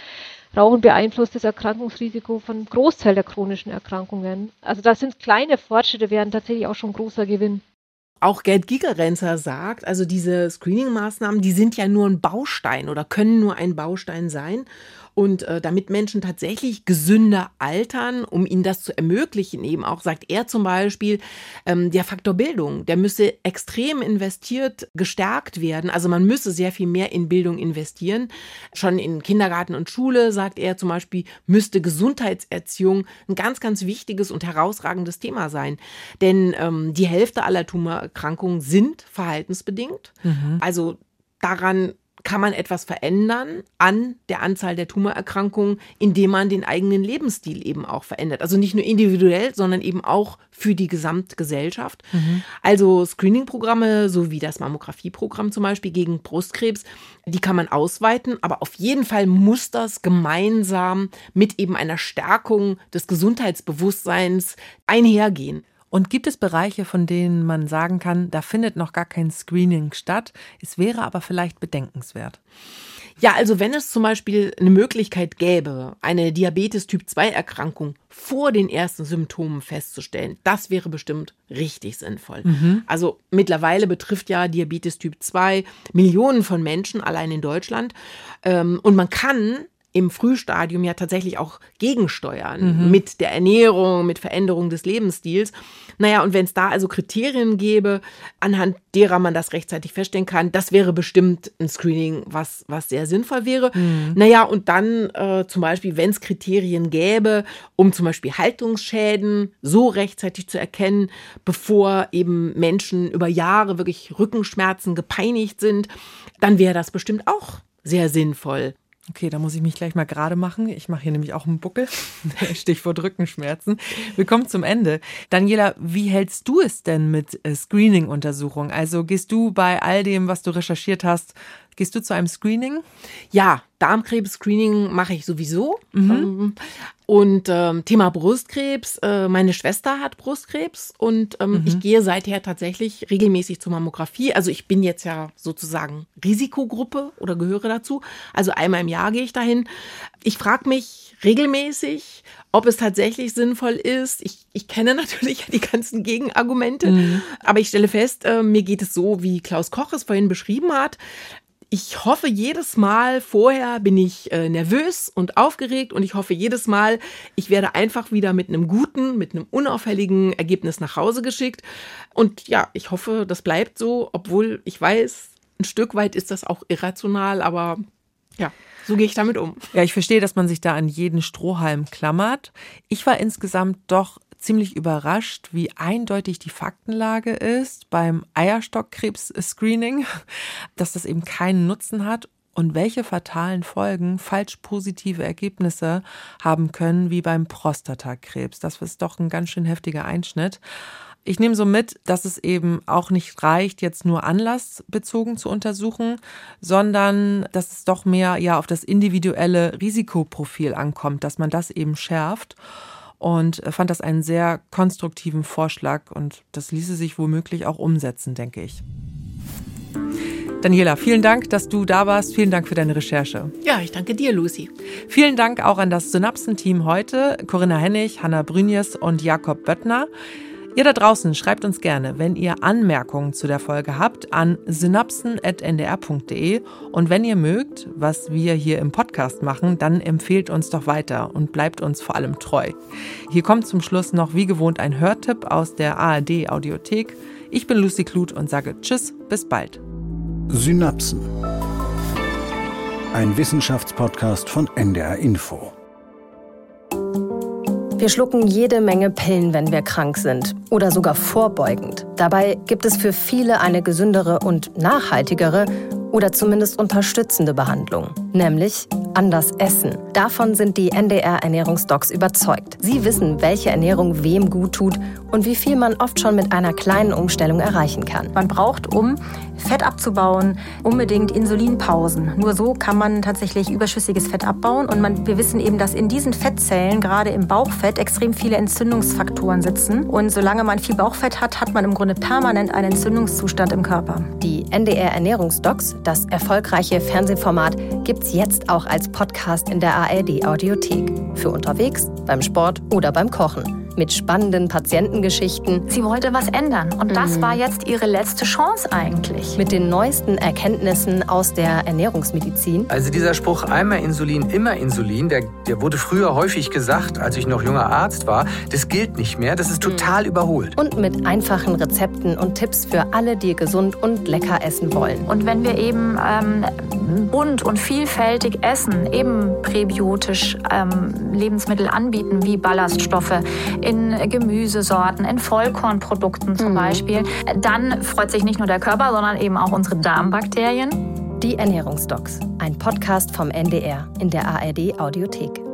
beeinflusst das Erkrankungsrisiko von einem Großteil der chronischen Erkrankungen. Also das sind kleine Fortschritte, wären tatsächlich auch schon ein großer Gewinn. Auch Gerd Gigerenzer sagt, also diese Screening-Maßnahmen, die sind ja nur ein Baustein oder können nur ein Baustein sein. Und damit Menschen tatsächlich gesünder altern, um ihnen das zu ermöglichen, eben auch, sagt er zum Beispiel, der Faktor Bildung, der müsse extrem investiert, gestärkt werden. Also man müsse sehr viel mehr in Bildung investieren. Schon in Kindergarten und Schule, sagt er zum Beispiel, müsste Gesundheitserziehung ein ganz, ganz wichtiges und herausragendes Thema sein. Denn die Hälfte aller Tumorerkrankungen sind verhaltensbedingt. Also daran kann man etwas verändern an der Anzahl der Tumorerkrankungen, indem man den eigenen Lebensstil eben auch verändert. Also nicht nur individuell, sondern eben auch für die Gesamtgesellschaft. Also Screening-Programme, so wie das Mammographie-Programm zum Beispiel gegen Brustkrebs, die kann man ausweiten, aber auf jeden Fall muss das gemeinsam mit eben einer Stärkung des Gesundheitsbewusstseins einhergehen. Und gibt es Bereiche, von denen man sagen kann, da findet noch gar kein Screening statt, es wäre aber vielleicht bedenkenswert? Ja, also wenn es zum Beispiel eine Möglichkeit gäbe, eine Diabetes-Typ-2-Erkrankung vor den ersten Symptomen festzustellen, das wäre bestimmt richtig sinnvoll. Also mittlerweile betrifft ja Diabetes Typ 2 Millionen von Menschen allein in Deutschland. Und man kann im Frühstadium ja tatsächlich auch gegensteuern mit der Ernährung, mit Veränderung des Lebensstils. Naja, und wenn es da also Kriterien gäbe, anhand derer man das rechtzeitig feststellen kann, das wäre bestimmt ein Screening, was sehr sinnvoll wäre. Naja, und dann zum Beispiel, wenn es Kriterien gäbe, um zum Beispiel Haltungsschäden so rechtzeitig zu erkennen, bevor eben Menschen über Jahre wirklich Rückenschmerzen gepeinigt sind, dann wäre das bestimmt auch sehr sinnvoll. Okay, da muss ich mich gleich mal gerade machen. Ich mache hier nämlich auch einen Buckel. Stichwort Rückenschmerzen. Wir kommen zum Ende. Daniela, wie hältst du es denn mit Screening-Untersuchungen? Also gehst du bei all dem, was du recherchiert hast, gehst du zu einem Screening? Ja, Darmkrebs-Screening mache ich sowieso. Und Thema Brustkrebs, meine Schwester hat Brustkrebs und ich gehe seither tatsächlich regelmäßig zur Mammographie. Also ich bin jetzt ja sozusagen Risikogruppe oder gehöre dazu. Also einmal im Jahr gehe ich dahin. Ich frage mich regelmäßig, ob es tatsächlich sinnvoll ist. Ich kenne natürlich die ganzen Gegenargumente, aber ich stelle fest, mir geht es so, wie Klaus Koch es vorhin beschrieben hat. Ich hoffe jedes Mal, vorher bin ich nervös und aufgeregt und ich hoffe jedes Mal, ich werde einfach wieder mit einem guten, mit einem unauffälligen Ergebnis nach Hause geschickt. Und ja, ich hoffe, das bleibt so, obwohl ich weiß, ein Stück weit ist das auch irrational, aber ja, so gehe ich damit um. Ja, ich verstehe, dass man sich da an jeden Strohhalm klammert. Ich war insgesamt doch ziemlich überrascht, wie eindeutig die Faktenlage ist beim Eierstockkrebs-Screening, dass das eben keinen Nutzen hat und welche fatalen Folgen falsch positive Ergebnisse haben können, wie beim Prostatakrebs. Das ist doch ein ganz schön heftiger Einschnitt. Ich nehme so mit, dass es eben auch nicht reicht, jetzt nur anlassbezogen zu untersuchen, sondern dass es doch mehr auf das individuelle Risikoprofil ankommt, dass man das eben schärft. Und fand das einen sehr konstruktiven Vorschlag und das ließe sich womöglich auch umsetzen, denke ich. Daniela, vielen Dank, dass du da warst. Vielen Dank für deine Recherche. Ja, ich danke dir, Lucy. Vielen Dank auch an das Synapsen-Team heute, Corinna Hennig, Hanna Brünjes und Jakob Böttner. Ihr da draußen schreibt uns gerne, wenn ihr Anmerkungen zu der Folge habt, an synapsen@ndr.de. Und wenn ihr mögt, was wir hier im Podcast machen, dann empfehlt uns doch weiter und bleibt uns vor allem treu. Hier kommt zum Schluss noch wie gewohnt ein Hörtipp aus der ARD-Audiothek. Ich bin Lucy Kluth und sage Tschüss, bis bald. Synapsen. Ein Wissenschaftspodcast von NDR Info. Wir schlucken jede Menge Pillen, wenn wir krank sind oder sogar vorbeugend. Dabei gibt es für viele eine gesündere und nachhaltigere oder zumindest unterstützende Behandlung, nämlich anders essen. Davon sind die NDR-Ernährungsdocs überzeugt. Sie wissen, welche Ernährung wem gut tut und wie viel man oft schon mit einer kleinen Umstellung erreichen kann. Man braucht, um Fett abzubauen, unbedingt Insulinpausen. Nur so kann man tatsächlich überschüssiges Fett abbauen. Und wir wissen eben, dass in diesen Fettzellen, gerade im Bauchfett, extrem viele Entzündungsfaktoren sitzen. Und solange man viel Bauchfett hat, hat man im Grunde permanent einen Entzündungszustand im Körper. Die NDR-Ernährungsdocs, das erfolgreiche Fernsehformat, gibt's jetzt auch als Podcast in der ARD-Audiothek. Für unterwegs, beim Sport oder beim Kochen. Mit spannenden Patientengeschichten. Sie wollte was ändern und das war jetzt ihre letzte Chance eigentlich. Mit den neuesten Erkenntnissen aus der Ernährungsmedizin. Also dieser Spruch, einmal Insulin, immer Insulin, der wurde früher häufig gesagt, als ich noch junger Arzt war. Das gilt nicht mehr, das ist total überholt. Und mit einfachen Rezepten und Tipps für alle, die gesund und lecker essen wollen. Und wenn wir eben bunt und vielfältig essen, eben präbiotisch Lebensmittel anbieten, wie Ballaststoffe, in Gemüsesorten, in Vollkornprodukten zum Beispiel, dann freut sich nicht nur der Körper, sondern eben auch unsere Darmbakterien. Die Ernährungsdocs, ein Podcast vom NDR in der ARD-Audiothek.